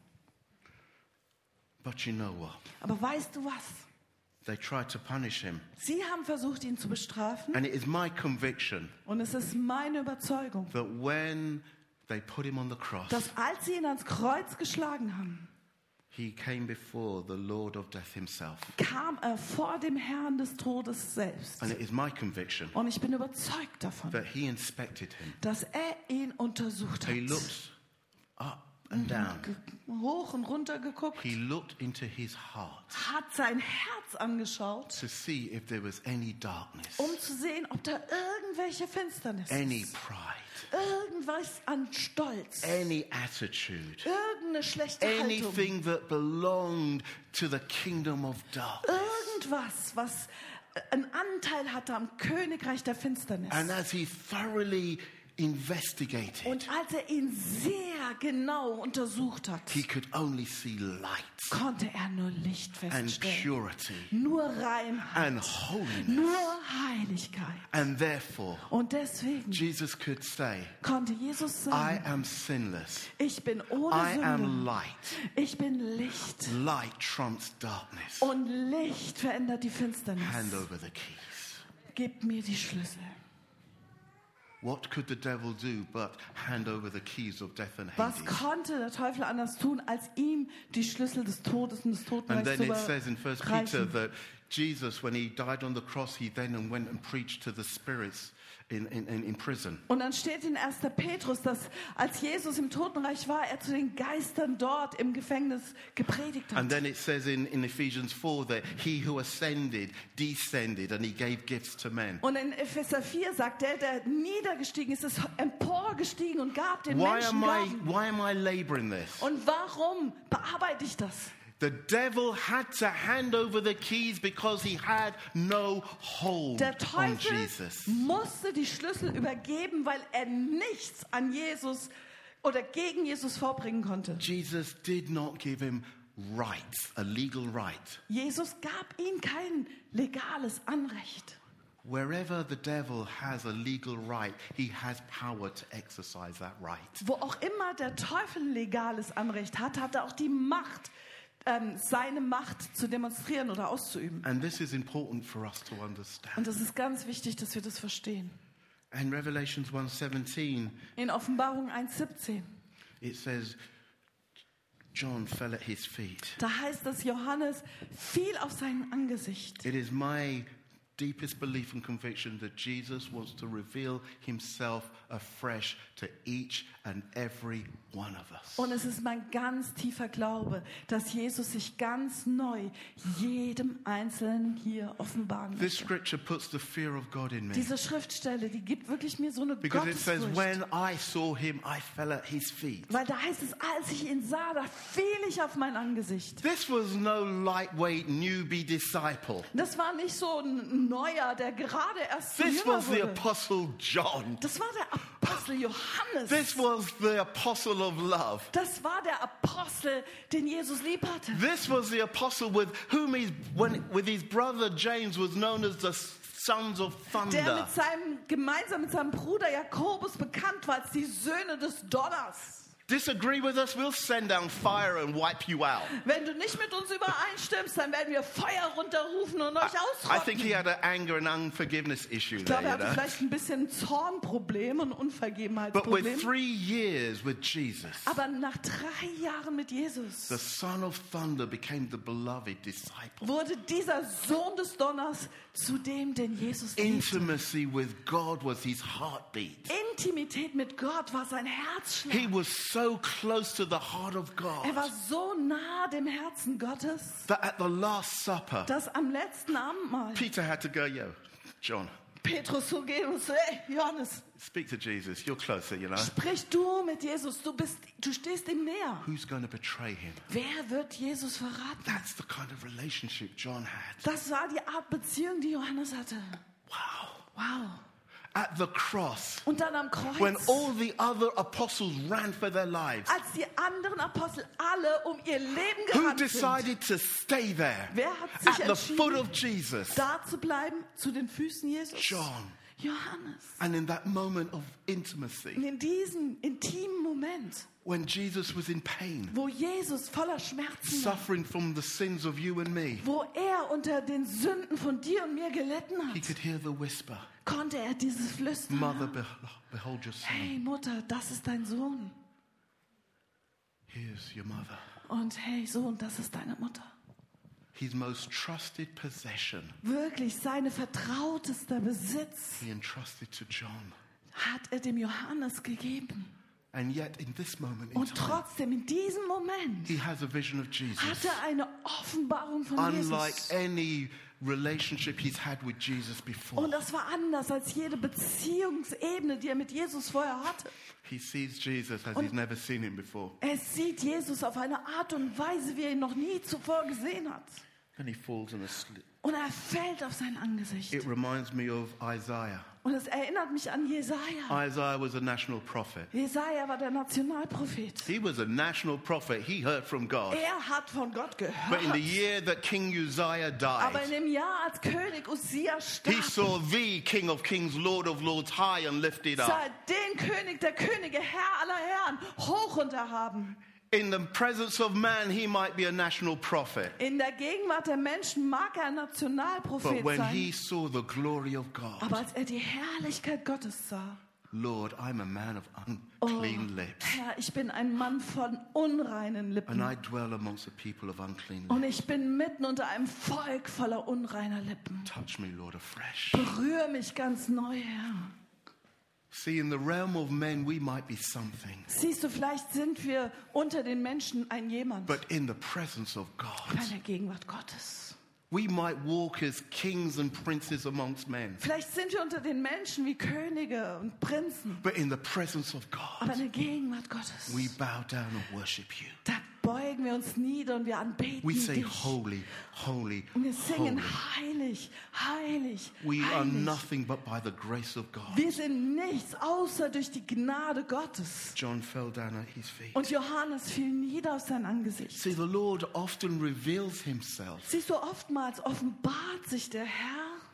But you know what? Aber weißt du was? They tried to punish him. Sie haben versucht, ihn zu bestrafen. And it is my conviction Und es ist meine Überzeugung, that when they put him on the cross, dass als sie ihn ans Kreuz geschlagen haben, he came before the Lord of death himself. kam er vor dem Herrn des Todes selbst. And it is my conviction Und ich bin überzeugt davon, that he inspected him. dass er ihn untersucht He hat. looked up and down. Hoch und runter geguckt, He looked into his heart hat sein Herz angeschaut, to see if there was any darkness, um zu sehen, ob da irgendwelche Finsternis any ist. pride, Irgendwas an Stolz, any attitude, irgendeine schlechte Haltung, anything that belonged to the kingdom of darkness. irgendwas, was einen Anteil hatte am Königreich der Finsternis. And as he thoroughly investigated, Und als er ihn sehr genau untersucht hat, he could only see light konnte er nur Licht and feststellen. purity Nur Reinheit, and holiness. nur Heiligkeit. And therefore, Und deswegen Jesus could say, konnte Jesus I sagen, am sinless. ich bin ohne I am Sünde. light. Ich bin Licht. Light trumps darkness. Und Licht verändert die Finsternis. Hand over the keys. Gib mir die Schlüssel. What could the devil do but hand over the keys of death and Was Hades? konnte der Teufel anders tun, als ihm die Schlüssel des Todes und des And Totenreichs then zu it says in 1 Peter überreichen? that Jesus, when he died on the cross, he then went and preached to the spirits in prison. Und dann steht in 1. Petrus, dass als Jesus im Totenreich war, er zu den Geistern dort im Gefängnis gepredigt And hat. then it says in Ephesians 4 that he who ascended descended and he gave gifts to men. Und in Epheser 4 sagt der niedergestiegen ist, ist emporgestiegen und gab den Why Menschen Gaben. am I laboring this? Und warum bearbeite ich das? The devil had to hand over the keys because he had no hold Der on Teufel Jesus. musste die Schlüssel übergeben, weil er nichts an Jesus oder gegen Jesus vorbringen konnte. Jesus did not give him rights, a legal right. Jesus gab ihm kein legales Anrecht. wherever the devil has a legal right, he has power to exercise that right. Wo auch immer der Teufel ein legales Anrecht hat, hat er auch die Macht, seine Macht zu demonstrieren oder auszuüben. And this is important for us to understand. Und es ist ganz wichtig, dass wir das verstehen. In Revelations 1:17, In Offenbarung 1,17, it says, John fell at his feet. da heißt es, Johannes fiel auf sein Angesicht. It is my deepest belief and conviction that Jesus wants to reveal himself afresh to each and every one of us. Und es ist mein ganz tiefer Glaube, dass Jesus sich ganz neu jedem Einzelnen hier offenbaren This möchte. scripture puts the fear of God in me. Diese Schriftstelle, die gibt wirklich mir so eine Because it says, Gottesfurcht. when I saw him, I fell at his feet. Weil da heißt es, als ich ihn sah, da fiel ich auf mein Angesicht. This was no lightweight newbie disciple. Das war nicht so ein Neuer, der gerade erst This Jünger was the wurde. Apostle John. Das war der Apostel Johannes. This was the apostle of love. Das war der Apostel, den Jesus lieb hatte. This was the apostle with whom with his brother James was known as the sons of Der thunder. gemeinsam mit seinem Bruder Jakobus bekannt war als die Söhne des Donners. Disagree with us, we'll send down fire and wipe you out. Wenn du nicht mit uns übereinstimmst, dann werden wir Feuer runterrufen und euch I think he ausrotten. had an anger and unforgiveness issue Ich there, glaube, er you hatte know. vielleicht ein bisschen Zornproblem und But Unvergebenheitsproblem. with 3 years with Jesus, Aber nach 3 Jahren mit Jesus the son of thunder became the beloved disciple. wurde dieser Sohn des Donners zu dem, den Jesus liebte. Intimacy with God was his heartbeat. Intimität mit Gott war sein Herzschlag. He was so close to the heart of God Er war so nah dem Herzen Gottes, that at the Last Supper, dass am letzten Abendmahl Peter had to go, yo, John, Petrus so geht und so, hey, Johannes, speak to Jesus. You're closer, you know. sprich du mit Jesus, du stehst ihm näher. Who's going to betray him? Wer wird Jesus verraten? That's the kind of relationship John had. Das war die Art Beziehung, die Johannes hatte. Wow. Wow. At the cross, Und dann am Kreuz, when all the other apostles ran for their lives, als die anderen Apostel alle um ihr Leben who gerannt sind, decided to stay there wer hat sich at the foot entschieden, of Jesus? da zu bleiben, zu den Füßen Jesus? John. Johannes. And in that moment of intimacy, Und in diesem intimen Moment, when Jesus was in pain, wo Jesus voller Schmerzen war, suffering from the sins of you and me, wo er unter den Sünden von dir und mir gelitten he hat, could hear the whisper, konnte er dieses Flüstern Mother, hören. behold your son. Hey Mutter, das ist dein Sohn. Here's your mother. Und hey Sohn, das ist deine Mutter. His most trusted possession, Wirklich, seine vertrautester Besitz he entrusted to John. hat er dem Johannes gegeben. And yet, in this moment in Und time, trotzdem, in diesem Moment, he has a vision of Jesus. hat er eine Offenbarung von Unlike Jesus. any relationship he's had with Jesus before. Und das war anders als jede Beziehungsebene, die er mit Jesus vorher hatte. He sees Jesus as Und- he's never seen him before. Er sieht Jesus auf eine Art und Weise, wie er ihn noch nie zuvor gesehen hat. And he falls on a slip. Und er fällt auf sein Angesicht. It reminds me of Isaiah. Und es erinnert mich an Jesaja. Isaiah was a national prophet. Jesaja war der Nationalprophet. He was a national prophet. He heard from God. Er hat von Gott But in gehört. the year that King Uzziah Aber in died, dem Jahr, als König Usia he starb, saw the King of Kings, Lord of Lords, high and lifted sah up. den König der Könige, Herr aller Herren, hoch und erhaben. In the presence of man, he might be a national prophet. In der Gegenwart der Menschen mag er ein But Nationalprophet when sein. he saw the glory of God, Aber als er die Herrlichkeit Gottes sah, Lord, I'm a man of oh, unclean lips, Herr, ich bin ein Mann von unreinen and Lippen. I dwell amongst the people of unclean lips. Und ich bin mitten unter einem Volk voller unreiner Lippen. Touch me, Lord, afresh. Berühr mich ganz neu, Herr. See, in the realm of men, we might be something, Siehst du, vielleicht sind wir unter den Menschen ein Jemand. but in the presence of Aber God, in der Gegenwart Gottes. we might walk as kings and princes amongst men, Vielleicht sind wir unter den Menschen wie Könige und Prinzen. but in the presence of Aber in God, der Gegenwart Gottes, we bow down and worship you. da beugen wir uns nieder und wir anbeten We say, dich. holy, holy, Und wir singen holy. heilig, heilig, We are heilig. nothing but by the grace of God. Wir sind nichts außer durch die Gnade Gottes. John fell down at his feet. Und Johannes fiel nieder auf sein Angesicht. See, the Lord often reveals himself Siehst du, oftmals offenbart sich der Herr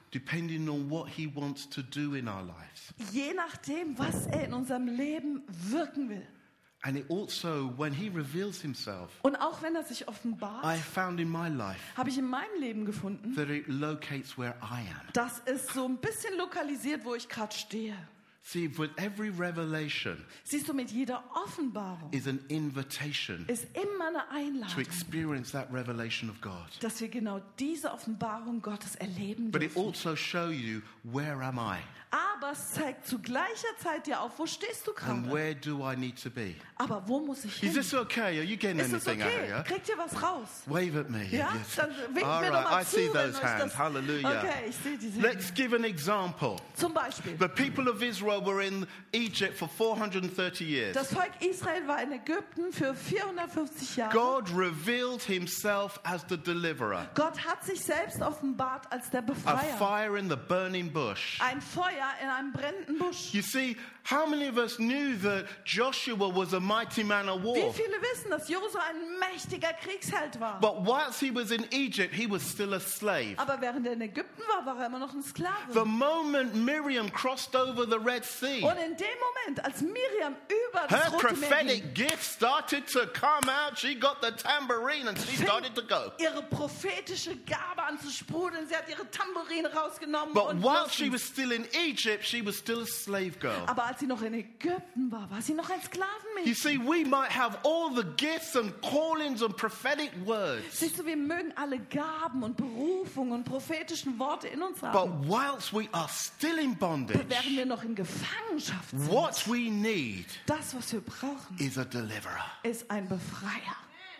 depending on what he wants to do in our lives. Je nachdem, was er in unserem Leben wirken will. And it also, when he reveals himself, Und auch wenn er sich offenbart, I found in my life habe ich in meinem Leben gefunden, that it locates where I am. dass es so ein bisschen lokalisiert, wo ich gerade stehe. See, with every revelation Siehst du, mit jeder Offenbarung is an invitation ist immer eine to Einladung, experience that revelation of God. dass wir genau diese Offenbarung Gottes erleben But it dürfen. also shows you, where am I? Aber es zeigt zu gleicher Zeit dir auf, wo stehst du And gerade? where do I need to be? Aber wo muss ich Is hin? this okay? Are you getting Ist es anything out okay? here? Kriegt ihr was raus? Wave at me. Ja? Yes. Dann winkt All mir doch mal right, I zu, see wenn those euch hands. das... Hallelujah. Okay, ich sehe diese Let's Hände. give an example. Zum Beispiel, The people of Israel were in Egypt for 430 years. das Volk Israel war in Ägypten für 450 Jahre. God revealed himself as the deliverer. Gott hat sich selbst offenbart als der A Befreier. fire in the burning bush. Ein Feuer in einem brennenden Busch. You see, how many of us knew that Joshua was a mighty man of Wie war? viele wissen, dass Josua ein mächtiger Kriegsheld war? But whilst he was in Egypt, he was still a slave. Aber während er in Ägypten war, war er immer noch ein Sklave. The moment Miriam crossed over the Red Sea, Und in dem Moment, als Miriam über das her Rote Meer ging, prophetic gift started to come out. She got the tambourine and she started to go. ihre prophetische Gabe an zu sprudeln. Sie hat ihre Tambourine rausgenommen. But Und while losging. she was still in Egypt, she was still a slave girl. Aber als sie noch in Ägypten war, war sie noch ein You Sklavenmädchen. see, we might have all the gifts and callings and prophetic words, Siehst du, wir mögen alle Gaben und Berufungen und prophetischen Worte in uns but haben. whilst we are still in bondage, Während wir noch in Gefangenschaft sind, what we need das, was wir brauchen, is a deliverer. ist ein Befreier.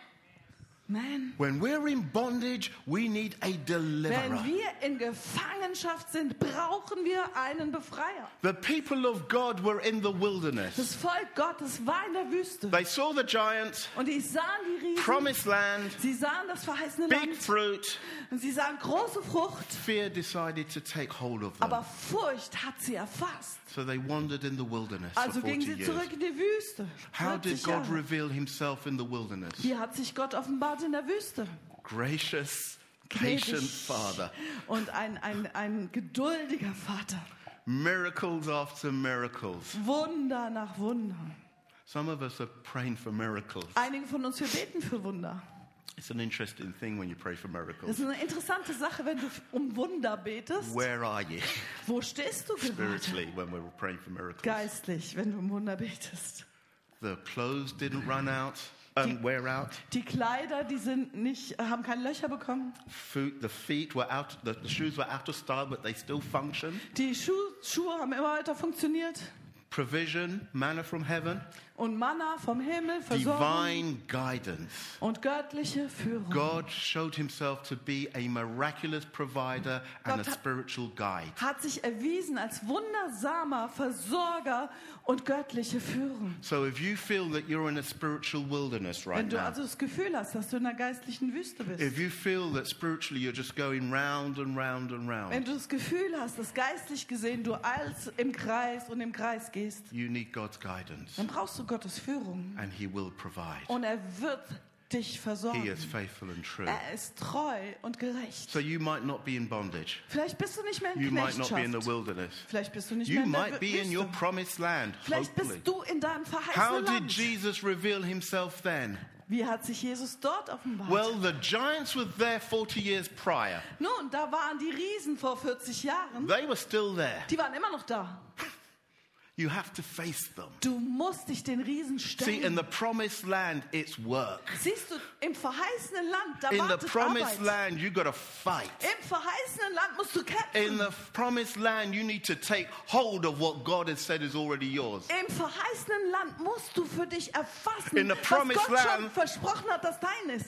Amen. When we're in bondage, we need a Wenn deliverer. wir in Gefangenschaft sind, brauchen wir einen Befreier. The people of God were in the wilderness. Das Volk Gottes war in der Wüste. They saw the giants, Und die sahen die Riesen. promised land, Sie sahen das verheißene big Land. fruit. Und sie sahen große Frucht. Fear decided to take hold of them. Aber Furcht hat sie erfasst. So they wandered in the wilderness for Also 40 gingen sie years. zurück in die Wüste. How did 40 God Jahre. reveal himself in the wilderness? Wie hat sich Gott offenbart in der Wüste? Gracious, patient Gnädig Father. Und ein geduldiger Vater. Miracles after miracles. Wunder nach Wunder. Some of us are praying for miracles. Einige von uns, wir beten für Wunder. It's an interesting thing when you pray for Das miracles. ist eine interessante Sache, wenn du um Wunder betest. Where are you Wo stehst du gerade? spiritually when we're praying for miracles? Geistlich, wenn du um Wunder betest. The clothes didn't run out, wear out. Die Kleider, die sind nicht, haben keine Löcher bekommen. The feet were out. The shoes were out of style, but they still function. Die Schuhe haben immer weiter funktioniert. Provision, manna from heaven, Und Manna vom Himmel, Versorgung divine guidance. und göttliche Führung. God showed himself to be a miraculous provider and a Gott hat- spiritual guide. Hat sich erwiesen als wundersamer Versorger und göttliche Führung. So if you feel that you're in a spiritual wilderness right Wenn du now, also das Gefühl hast, dass du in einer geistlichen Wüste bist. if you feel that spiritually you're just going round and round and Wenn round, du das Gefühl hast, dass geistlich gesehen du als im Kreis und im Kreis gehst, you need God's guidance dann brauchst du Gottes Führung. and he will provide. Und er wird dich He versorgen. is faithful and true. Er ist treu und gerecht. So you might not be in bondage. Vielleicht bist du nicht mehr in You might not be in the Knechtschaft. wilderness. Vielleicht bist du nicht You mehr in der might be in your Wüste. promised land, Vielleicht hopefully. bist du in deinem How verheißenen did Land. Jesus reveal himself then? Wie hat sich Jesus dort offenbart? Well, the giants were there 40 years prior. Nun, da waren die Riesen vor 40 Jahren. They were still there. Die waren immer noch da. You have to face them. Du musst dich den Riesen See, in stellen. the promised land, it's work. Siehst du, im verheißenen Land, da In the wartet promised Arbeit. land, you got to fight. Im verheißenen Land musst du In kämpfen. the promised land, you need to take hold of what God has said is already yours. Im verheißenen Land musst du für dich erfassen, In the was promised Gott schon land- versprochen hat, dass dein ist.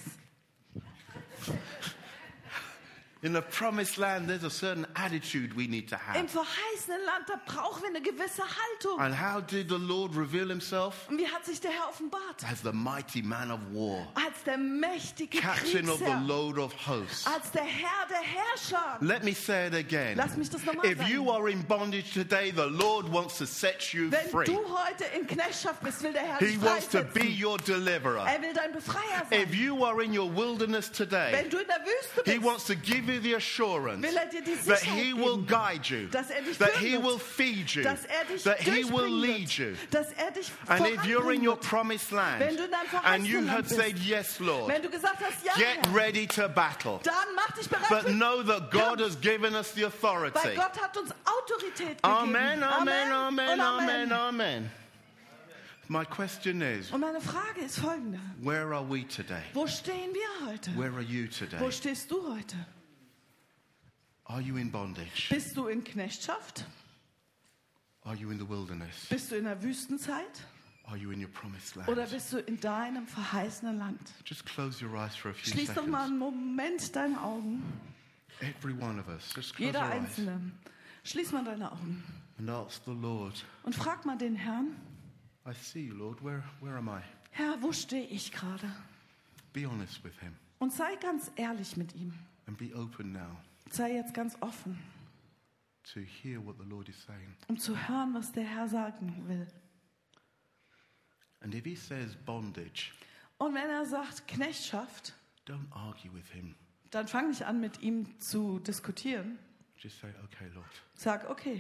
In the promised land, there's a certain attitude we need to Im have. verheißenen Land, da brauchen wir eine gewisse Haltung. And how did the Lord reveal himself? Und wie hat sich der Herr offenbart? As the mighty man of war, Als der mächtige captain of the Kriegsherr. Lord of hosts. Als der Herr der Herrscher. Let me say it again. Lass mich das nochmal If you sagen. are in bondage today, the Lord wants to set you Wenn free. du heute in Knechtschaft bist, will der Herr He dich wants to be freisetzen. your deliverer. Er will dein Befreier sein. If you are in your wilderness today, Wenn du in der Wüste He bist, wants to give you the assurance will er dir die that Sicherheit He will geben, guide you, dass er dich that führen He wird, will feed you, dass er dich that He will durchbringen lead you. wird, dass er dich And if you're in voranbringen your wird. promised land Wenn du in deinem and you verheißenen have Land bist, said, yes, Lord, wenn du gesagt hast, ja, get Herr, ready to battle. dann mach dich bereit But für know that God has given us the weil authority. Gott hat uns Autorität gegeben. Amen, amen, amen, und amen, amen. My question is, Und meine Frage ist folgende. where are we today? Wo stehen wir heute? Where are you today? Wo stehst du heute? Are you in bondage? Bist du in Knechtschaft? Are you in the wilderness? Bist du in der Wüstenzeit? Are you in your promised Oder land? bist du in deinem verheißenen Land? Just close your eyes for a few Schließ doch mal seconds. einen Moment deine Augen. Every one of us, just close Jeder your eyes Einzelne. Schließ mal deine Augen. and ask the Lord, Und frag mal den Herrn, I see you, Lord, where am I? Herr, wo stehe ich gerade? Be honest with him Und sei ganz ehrlich mit ihm. and be open now Sei jetzt ganz offen, to hear what the Lord is saying. um zu hören, was der Herr sagen will. And if he says bondage, Und wenn er sagt Knechtschaft, don't argue with him. dann fang nicht an, mit ihm zu diskutieren. Just say, okay, Lord. Sag, okay.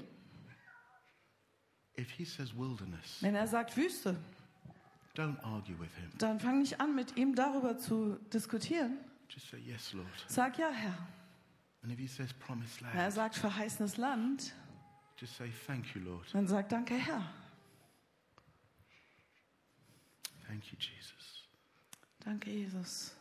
If he says wilderness, Wenn er sagt Wüste, don't argue with him. dann fang nicht an, mit ihm darüber zu diskutieren. Just say, yes, Lord. Sag, ja, Herr. And if he says promised Wenn er land, sagt verheißenes Land, just say, thank you, Lord. dann sag, danke, Herr. Thank you, Jesus. Danke, Jesus.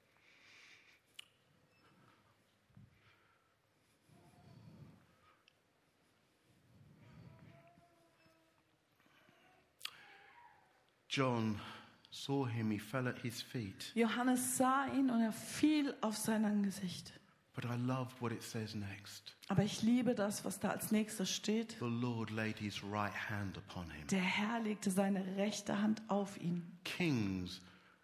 John saw him, he fell at his feet. Johannes sah ihn und er fiel auf sein Angesicht. But I loved what it says next. Aber ich liebe das, was da als nächstes steht. The Lord laid his right hand upon him. Der Herr legte seine rechte Hand auf ihn. Kings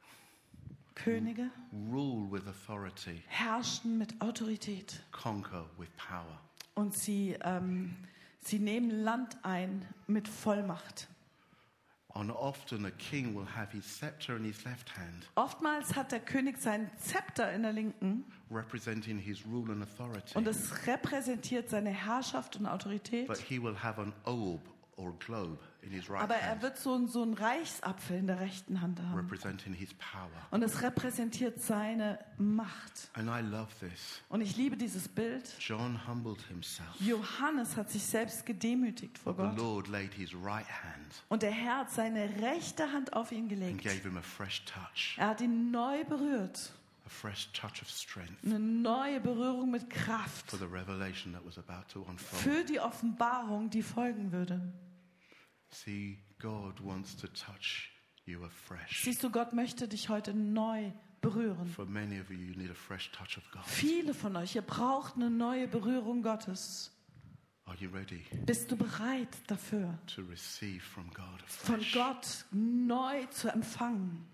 Könige rule with authority, herrschten mit Autorität. conquer with power. Und sie nehmen Land ein mit Vollmacht. And often a king will have his scepter in his left hand, Oftmals hat der König sein Zepter in der linken representing his rule and authority. und es repräsentiert seine Herrschaft und Autorität. But he will have an orb or globe in his right Aber er hand, wird so einen Reichsapfel in der rechten Hand haben. representing his power. Und es repräsentiert seine Macht. And I love this. Und ich liebe dieses Bild. John humbled himself. Johannes hat sich selbst gedemütigt vor The Gott. Lord laid his right hand Und der Herr hat seine rechte Hand auf ihn and gelegt. gave him a fresh touch, Er hat ihn neu berührt. a fresh touch of strength Eine neue Berührung mit Kraft for the revelation that was about to unfold. für die Offenbarung, die folgen würde. See, God wants to touch you afresh. Siehst du, Gott möchte dich heute neu berühren. For many of you need a fresh touch of God. Viele von euch, ihr braucht eine neue Berührung Gottes. Are you ready Bist du bereit dafür, to receive from God von afresh? Gott neu zu empfangen?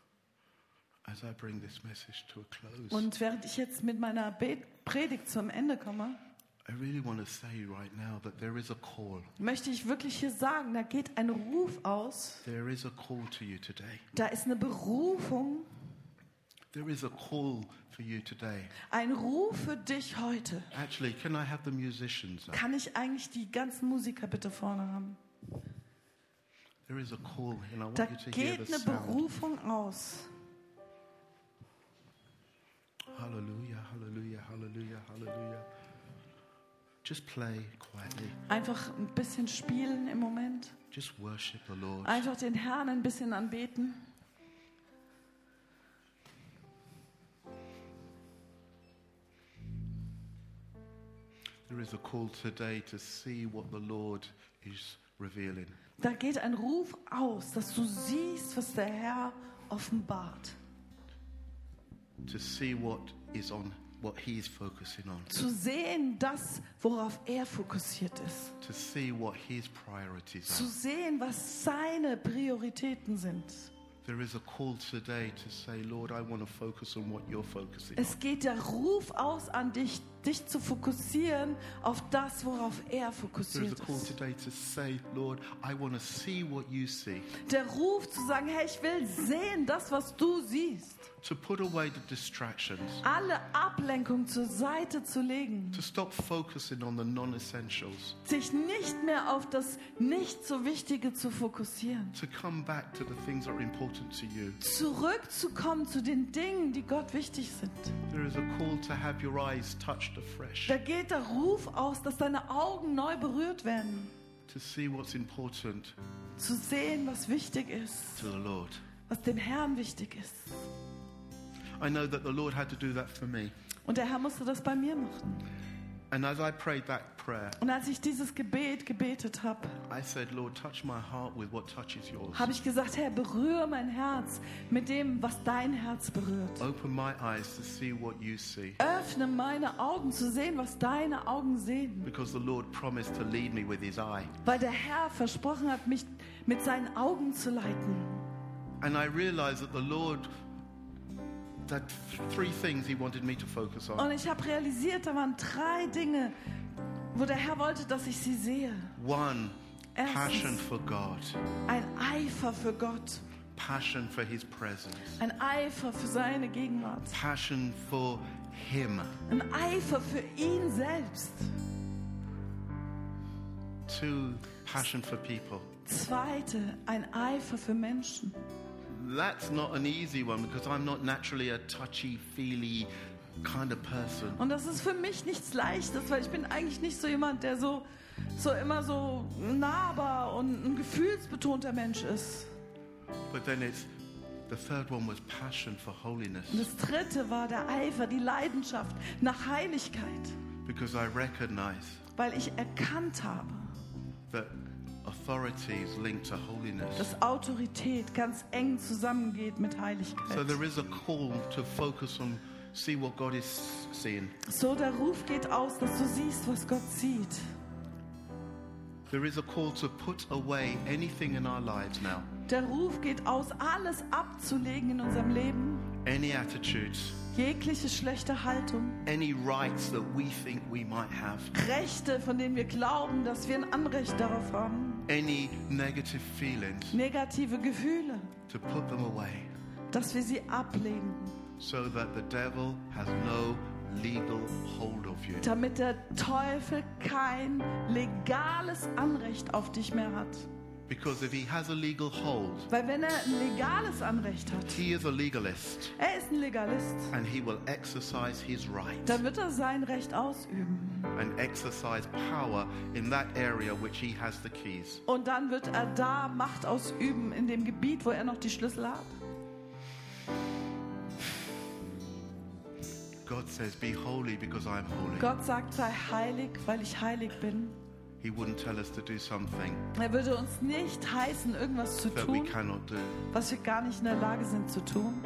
As I bring this message to a close, Und während ich jetzt mit meiner Predigt zum Ende komme, I really want to say right now that there is a call. möchte ich wirklich hier sagen, da geht ein Ruf aus, There is a call to you today. da ist eine Berufung, There is a call for you today. ein Ruf für dich heute. Actually, can I have the musicians up? Kann ich eigentlich die ganzen Musiker bitte vorne haben? There is a call, and I want Da you to hear geht the eine sound. Berufung aus. Hallelujah, hallelujah, hallelujah, hallelujah. Just play quietly. Einfach ein bisschen spielen im Moment. Just worship the Lord. Einfach den Herrn ein bisschen anbeten. There is a call today to see what the Lord is revealing. Da geht ein Ruf aus, dass du siehst, was der Herr offenbart. To see what he is focusing on. Zu sehen, das, worauf er fokussiert ist. To see what his priorities Zu are. sehen, was seine Prioritäten sind. There is a call today to say, Lord, I want to focus on what you're focusing Es on. geht der Ruf aus an dich, dich zu fokussieren auf das, worauf er There is fokussiert a call ist. today to say, Lord, I want to see what you see. Der Ruf zu sagen, hey, ich will sehen, das, was du siehst. to put away the distractions, alle Ablenkung zur Seite zu legen, to stop focusing on the non-essentials, sich nicht mehr auf das nicht so Wichtige zu fokussieren, to come back to the things that are important to you. zurückzukommen zu den Dingen, die Gott wichtig sind. There is a call to have your eyes touched afresh, Da geht der Ruf aus, dass deine Augen neu berührt werden, to see what's important zu sehen, was wichtig ist, to the Lord. was dem Herrn wichtig ist. I know that the Lord had to do that for me. Und der Herr musste das bei mir machen. And as I prayed that prayer, Und als ich dieses Gebet gebetet habe, I said, Lord, touch my heart with what touches yours. habe ich gesagt, Herr, berühre mein Herz mit dem, was dein Herz berührt. Open my eyes to see what you see. Öffne meine Augen zu sehen, was deine Augen sehen. Because the Lord promised to lead me with his eye. Weil der Herr versprochen hat, mich mit seinen Augen zu leiten. And I realized that the Lord, that three things he wanted me to focus on. Und ich habe realisiert, da waren 3 Dinge, wo der Herr wollte, dass ich sie sehe. One, Erstens, passion for God. ein Eifer für Gott. Passion for his presence. Ein Eifer für seine Gegenwart. Passion for him. Ein Eifer für ihn selbst. 2, passion for people. 2, ein Eifer für Menschen. That's not an easy one because I'm not naturally a touchy-feely kind of person. Und das ist für mich nichts Leichtes, weil ich bin eigentlich nicht so jemand, der so immer so nahbar und ein gefühlsbetonter Mensch ist. But then the third one was passion for holiness. Und das 3. war der Eifer, die Leidenschaft nach Heiligkeit, Because I recognize weil ich erkannt habe, that authority is linked to holiness. dass Autorität ganz eng zusammengeht mit Heiligkeit. So there is a call to focus on, see what God is seeing. So, der Ruf geht aus, dass du siehst, was Gott sieht. There is a call to put away anything in our lives now, Der Ruf geht aus, alles abzulegen in unserem Leben, any attitudes, jegliche schlechte Haltung, any rights that we think we might have, Rechte, von denen wir glauben, dass wir ein Anrecht darauf haben, any negative feelings, negative Gefühle, to put them away dass wir sie ablegen, so that the devil has no legal hold of you. damit der Teufel kein legales Anrecht auf dich mehr hat. Because if he has a legal hold, Weil wenn er ein legales Anrecht hat, he is a legalist er ist ein Legalist, and he will exercise his right dann wird er sein Recht ausüben. and exercise power in that area which he has the keys. Und dann wird er da Macht ausüben in dem Gebiet, wo er noch die Schlüssel hat. God says, be holy because I'm holy. Gott sagt, sei heilig, weil ich heilig bin. He wouldn't tell us to do something Er würde uns nicht heißen, irgendwas zu that we tun, cannot do. was wir gar nicht in der Lage sind zu tun.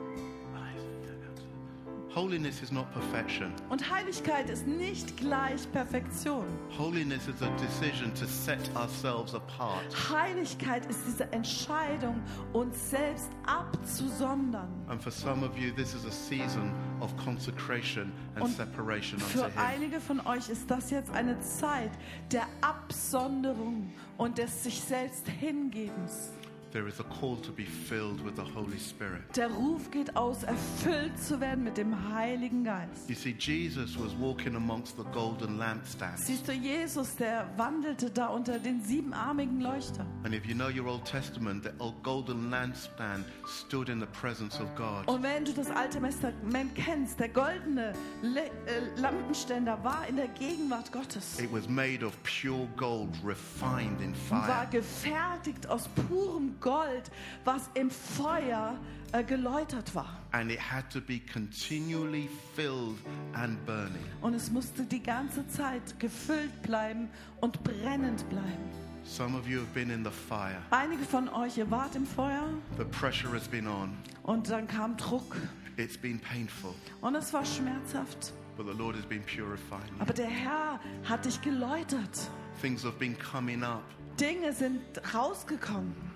Holiness is not perfection. Und Heiligkeit ist nicht gleich Perfektion. Holiness is a decision to set ourselves apart. Heiligkeit ist diese Entscheidung, uns selbst abzusondern. And for some of you, this is a season of consecration and Und separation unto für him. einige von euch ist das jetzt eine Zeit der Absonderung und des sich selbst Hingebens. There is a call to be filled with the Holy Spirit. Der Ruf geht aus, erfüllt zu werden mit dem Heiligen Geist. You see, Jesus was walking amongst the golden lampstands. Siehst du, Jesus, der wandelte da unter den 7-armigen Leuchtern. And if you know your Old Testament, the old golden lampstand stood in the presence of God. Und wenn du das Alte Testament kennst, der goldene Lampenständer war in der Gegenwart Gottes. It was made of pure gold, refined in Und war fire. gefertigt aus purem Gold, was im Feuer geläutert war. And it had to be continually filled and burning. Und es musste die ganze Zeit gefüllt bleiben und brennend bleiben. Some of you have been in the fire. Einige von euch, ihr wart im Feuer The pressure has been on. und dann kam Druck. It's been painful. Und es war schmerzhaft. But the Lord has been purifying you. Aber der Herr hat dich geläutert. Things have been coming up. Dinge sind rausgekommen.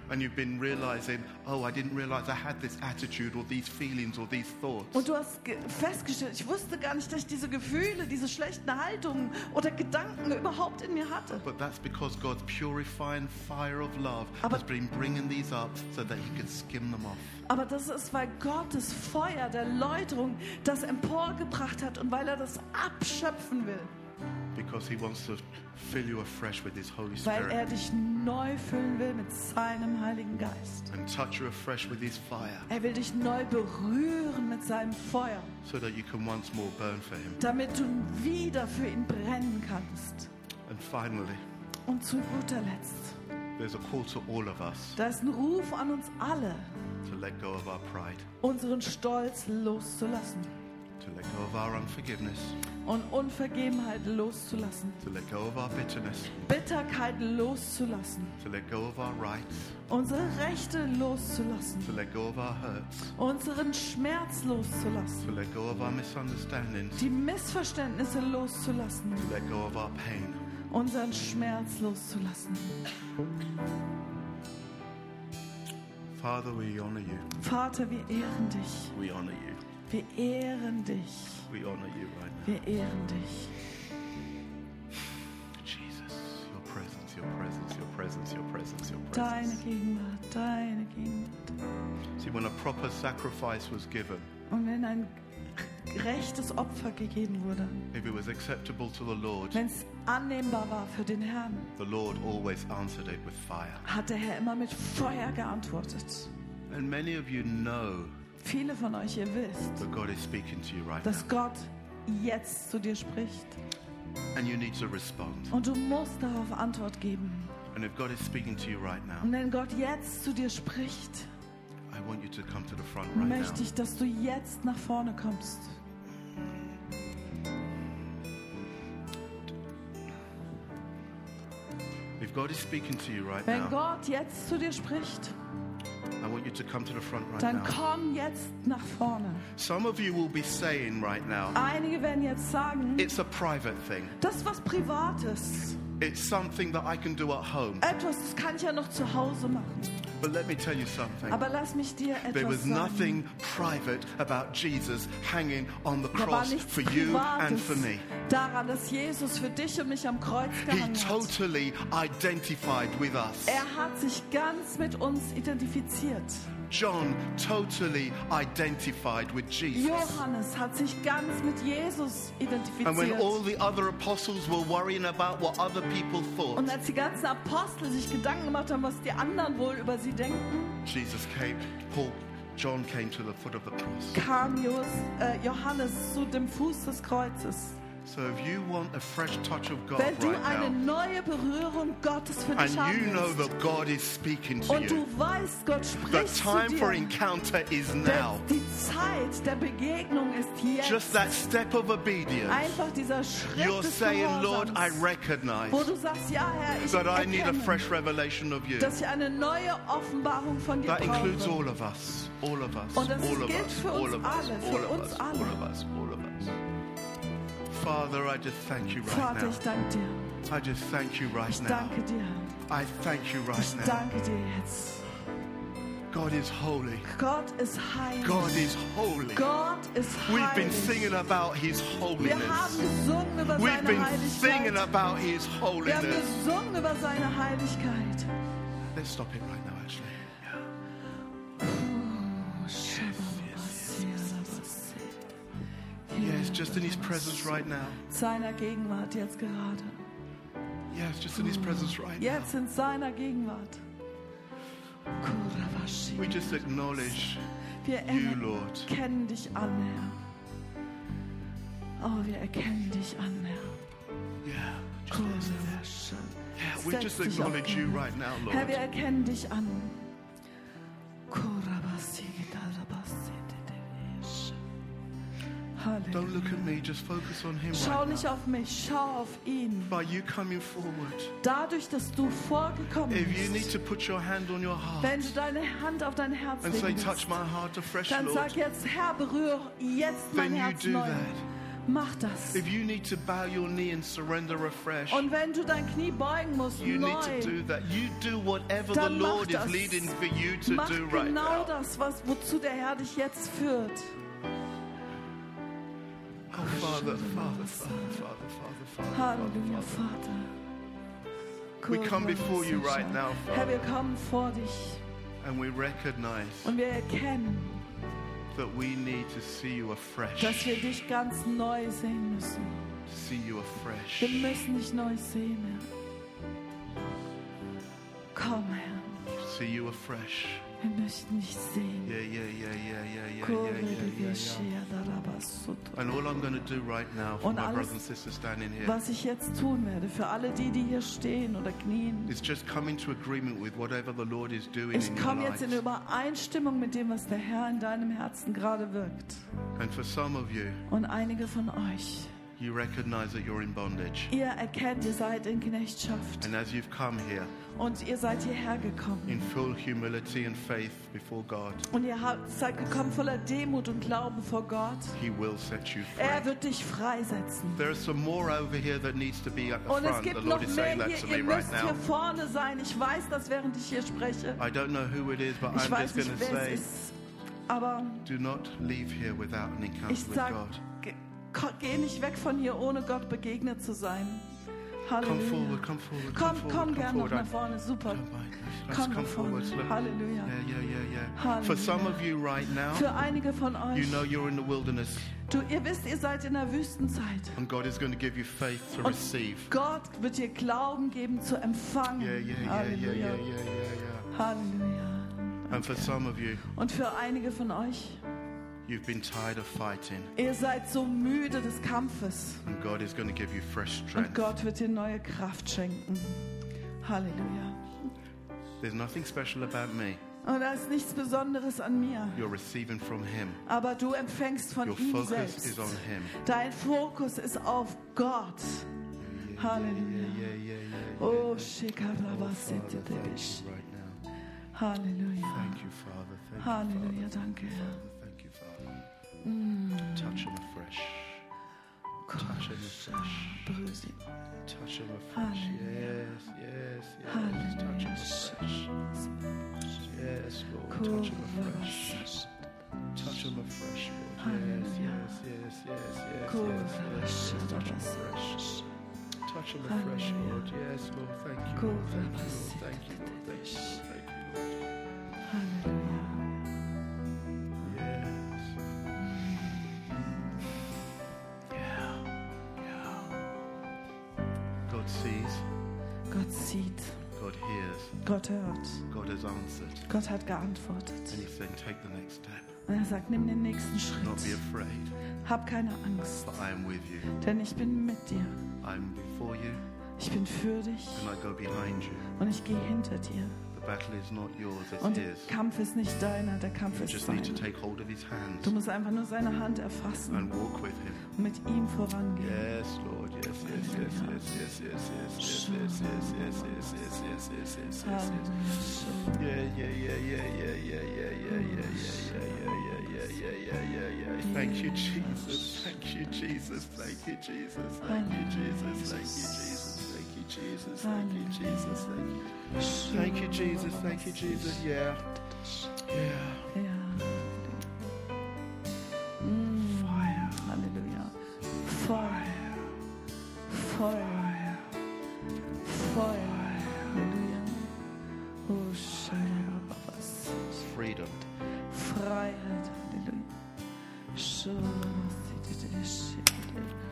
And you've been realizing, oh, I didn't realize I had this attitude or these feelings or these thoughts. Und du hast festgestellt, ich wusste gar nicht, dass ich diese Gefühle, diese schlechten Haltungen oder Gedanken überhaupt in mir hatte. But that's because God's purifying fire of love has been bringing these up so that he can skim them off. Aber das ist, weil Gottes Feuer der Läuterung das emporgebracht hat und weil er das abschöpfen will. Because he wants to fill you afresh with his Holy Weil Spirit. er dich neu füllen will mit seinem Heiligen Geist. And touch you afresh with his fire Er will dich neu berühren mit seinem Feuer, so that you can once more burn for him. damit du wieder für ihn brennen kannst. And finally, Und zu guter Letzt, there's a call to all of us da ist ein Ruf an uns alle, to let go of our pride, unseren Stolz loszulassen to let go of our unforgiveness, und Unvergebenheit loszulassen, to let go of our bitterness, Bitterkeit loszulassen, to let go of our rights, unsere Rechte loszulassen, to let go of our hurts, unseren Schmerz loszulassen, to let go of our misunderstandings, die Missverständnisse loszulassen, to let go of our pain. unseren Schmerz loszulassen. Father, we honor you. Vater, wir ehren dich. We honor you. Wir ehren dich. We honor you right now. Wir ehren dich. Jesus, your presence, your presence, your presence, your presence, your Deine presence. Gegenwart, deine Gegenwart. See, when a proper sacrifice was given, Und wenn ein rechtes Opfer gegeben wurde, if it was acceptable to the Lord, wenn es annehmbar war für den Herrn, the Lord always answered it with fire. hat der Herr immer mit Feuer geantwortet. And many of you know Viele von euch, ihr wisst, that God is speaking to you right now. dass Gott jetzt zu dir spricht. And you need to respond. Und du musst darauf Antwort geben. And if God is speaking to you right now, Und wenn Gott jetzt zu dir spricht, I want you to come to the front right now. möchte ich, dass du jetzt nach vorne kommst. If God is speaking to you right Wenn now, Gott jetzt zu dir spricht, I want you to come to the front right dann now. komm jetzt nach vorne. Some of you will be saying right now, Einige werden jetzt sagen, it's a private thing. das ist was Privates. It's something that I can do at home. Etwas, das kann ich ja noch zu Hause machen. But let me tell you something. Aber lass mich dir There etwas was sagen. nothing private about Jesus hanging on the Da war cross nichts for you and Privates for me. daran, dass Jesus für dich und mich am Kreuz He gehangen hat. totally identified with us. Er hat sich ganz mit uns identifiziert. John totally identified with Jesus. Johannes hat sich ganz mit Jesus And when identifiziert. all the other apostles were worrying about what other people thought, Und als die ganzen Apostel sich Gedanken gemacht haben, was die anderen wohl über sie denken, Jesus came, John came to the foot of the cross. kam Johannes zu dem Fuß des Kreuzes. So if you want a fresh touch of God Wenn du right eine now, neue Berührung Gottes für dich and haben you know willst, that God is speaking to und du you, weißt, Gott the spricht zu time for dir, encounter is denn now. die Zeit der Begegnung ist jetzt. Just that step of obedience. Einfach dieser Schritt You're des saying, Lord, I Gehorsams, recognize wo du sagst, ja Herr, ich that I need a erkenne, fresh revelation of you. dass ich eine neue Offenbarung von dir That includes brauche. all of us, all of us, Und das all of gilt us, für all uns of us, alle, für all of uns us, alle. all of us, all of us. Father, I just thank you right Vater, now. ich danke dir. I just thank you right Ich now. danke dir. I thank you right Ich now. danke dir jetzt. God is holy. Gott ist heilig. God is holy. Gott ist We've been heilig. singing about His Wir holiness. haben gesungen über We've seine been singing Heiligkeit. about His Wir haben holiness. gesungen über seine Heiligkeit. Let's stop it right now, actually. Yes, just in His presence right now. Seiner Gegenwart jetzt gerade. Yes, just in His presence right now. Jetzt in seiner Gegenwart. We just acknowledge Wir you, Lord. erkennen dich an, Herr. Oh, wir erkennen dich an, Herr. Yeah, we just Setz dich auf acknowledge you ihn. right now, Herr, wir Lord. erkennen dich an. Don't look at me, just focus on Him Schau right nicht now. auf mich, schau auf ihn. By you coming forward, Dadurch, dass du vorgekommen if you need bist, to put your hand on your heart wenn du deine Hand auf dein Herz and say, legen touch willst, my heart afresh, dann Lord, sag jetzt, Herr, berühre jetzt mein then you Herz do neu. that. Mach das. If you need to bow your knee and surrender afresh, Und wenn du dein Knie beugen musst, you need to neu, do that. You do whatever the dann mach Lord is das. leading for you to Mach do right genau now. das, wozu der Herr dich jetzt führt. Oh, Father, Father, Father, Father, Father, Father, Halleluja, Father, Father. Vater. We come before you right now, Herr, wir Father, kommen vor dich and we recognize und wir erkennen, that we need to see you afresh. dass wir dich ganz neu sehen müssen. See you afresh. Wir müssen dich neu sehen, Herr. Komm, Herr. See you afresh. Wir möchten dich sehen. Yeah, yeah, yeah, yeah, yeah, yeah, yeah, yeah. And all I'm going to do right now for Und my alles, brothers and sisters standing here was ich jetzt tun werde, für alle die hier stehen oder knien, is just come into agreement with whatever the Lord is doing ich in your komme jetzt in life. Übereinstimmung mit dem, was der Herr in deinem Herzen gerade wirkt. And for some of you, Und einige von euch, you recognize that you're in bondage. ihr erkennt, ihr seid in Knechtschaft. And as you've come here Und ihr seid hierher gekommen. in full humility and faith before God, Und ihr seid gekommen voller Demut und Glauben vor Gott. He will set you Er free. wird dich freisetzen. There's some more over here that needs to be at the Und es front. The gibt Lord noch is mehr saying that hier. to Ihr me right müsst hier now. vorne sein. Ich weiß das, während ich hier spreche. I don't know who it is, but Ich I'm weiß just nicht, going to wer es say, ist. Aber do not leave here without an encounter ich with sage, God. geh nicht weg von hier, ohne Gott begegnet zu sein. Come Halleluja. forward, come forward, Komm come gern noch forward. nach vorne. Super. Don't mind. Let's Komm come nach vorne. forward. Look. Halleluja. Yeah. For some Halleluja. of you right now, Für einige von you euch, know you're in the wilderness, ihr wisst, ihr seid in der Wüstenzeit. and God is going to give you faith to Und receive. Gott wird dir Glauben geben zu empfangen. Halleluja. Halleluja. And for some of you, Und für einige von euch, you've been tired of fighting, ihr seid so müde des Kampfes. and God is going to give you fresh Und strength. Gott wird dir neue Kraft schenken. Halleluja. There's nothing special about me. Und da ist nichts Besonderes an mir. You're receiving from Him. Aber du empfängst von Your ihm focus selbst. is on Him. Dein Fokus ist auf Gott. Halleluja. Oh, Shekarabasete Debish. Right now. Halleluja. Thank you, Father. Thank you, Halleluja, Father. danke, Herr. Thank you, Father. Touch Him afresh. Touch Him afresh. Touch Him afresh. Yes, yes, yes. Touch Him afresh. Yes, Lord. Touch Him afresh. Touch Him afresh, Lord. Yes, yes, yes, yes, yes, yes, yes. Touch Him afresh. Touch Him afresh, Lord. Yes, Lord. Thank you, Lord. Thank you, Lord. Thank you, Lord. Thank you, Lord. Thank you, Lord. Halleluja. Yes. God sees, Gott sieht, God hears, Gott hört, God has answered. Gott hat geantwortet. And He's saying, take the next step. Und er sagt, nimm den nächsten Do not be Schritt. afraid, Hab keine Angst, for I am with you. denn ich bin mit dir. I am before you, Ich bin für dich and I go behind you. und ich gehe hinter dir. The battle is not yours, it's Und der His. Kampf ist nicht deiner, der Kampf You ist just need to sein. take hold of His hands Du musst einfach nur seine Hand erfassen and walk with Him. und mit ihm vorangehen. Yes, Lord. Yes, yes, yes, yes, yes, yes, yes, yes, yes, yes, yes, yes, yes, yes, yes, yes, yes. Halleluja. Yeah, yeah, yeah, yeah, yeah, yeah, yeah, yeah, yeah, yeah, yeah, yeah, yeah, yeah, yeah. Thank you, Jesus. Thank you, Jesus. Thank you, Jesus. Thank you, Jesus. Thank you, Jesus. Thank you, Jesus. Thank you, Jesus. Thank you, Jesus. Thank you, Jesus. Yeah. Yeah. Ja. Fire. Halleluja. Feuer. Feuer. Feuer. Halleluja. Oh, Shalababas. Freedom. Freiheit. Halleluja. Shalababas.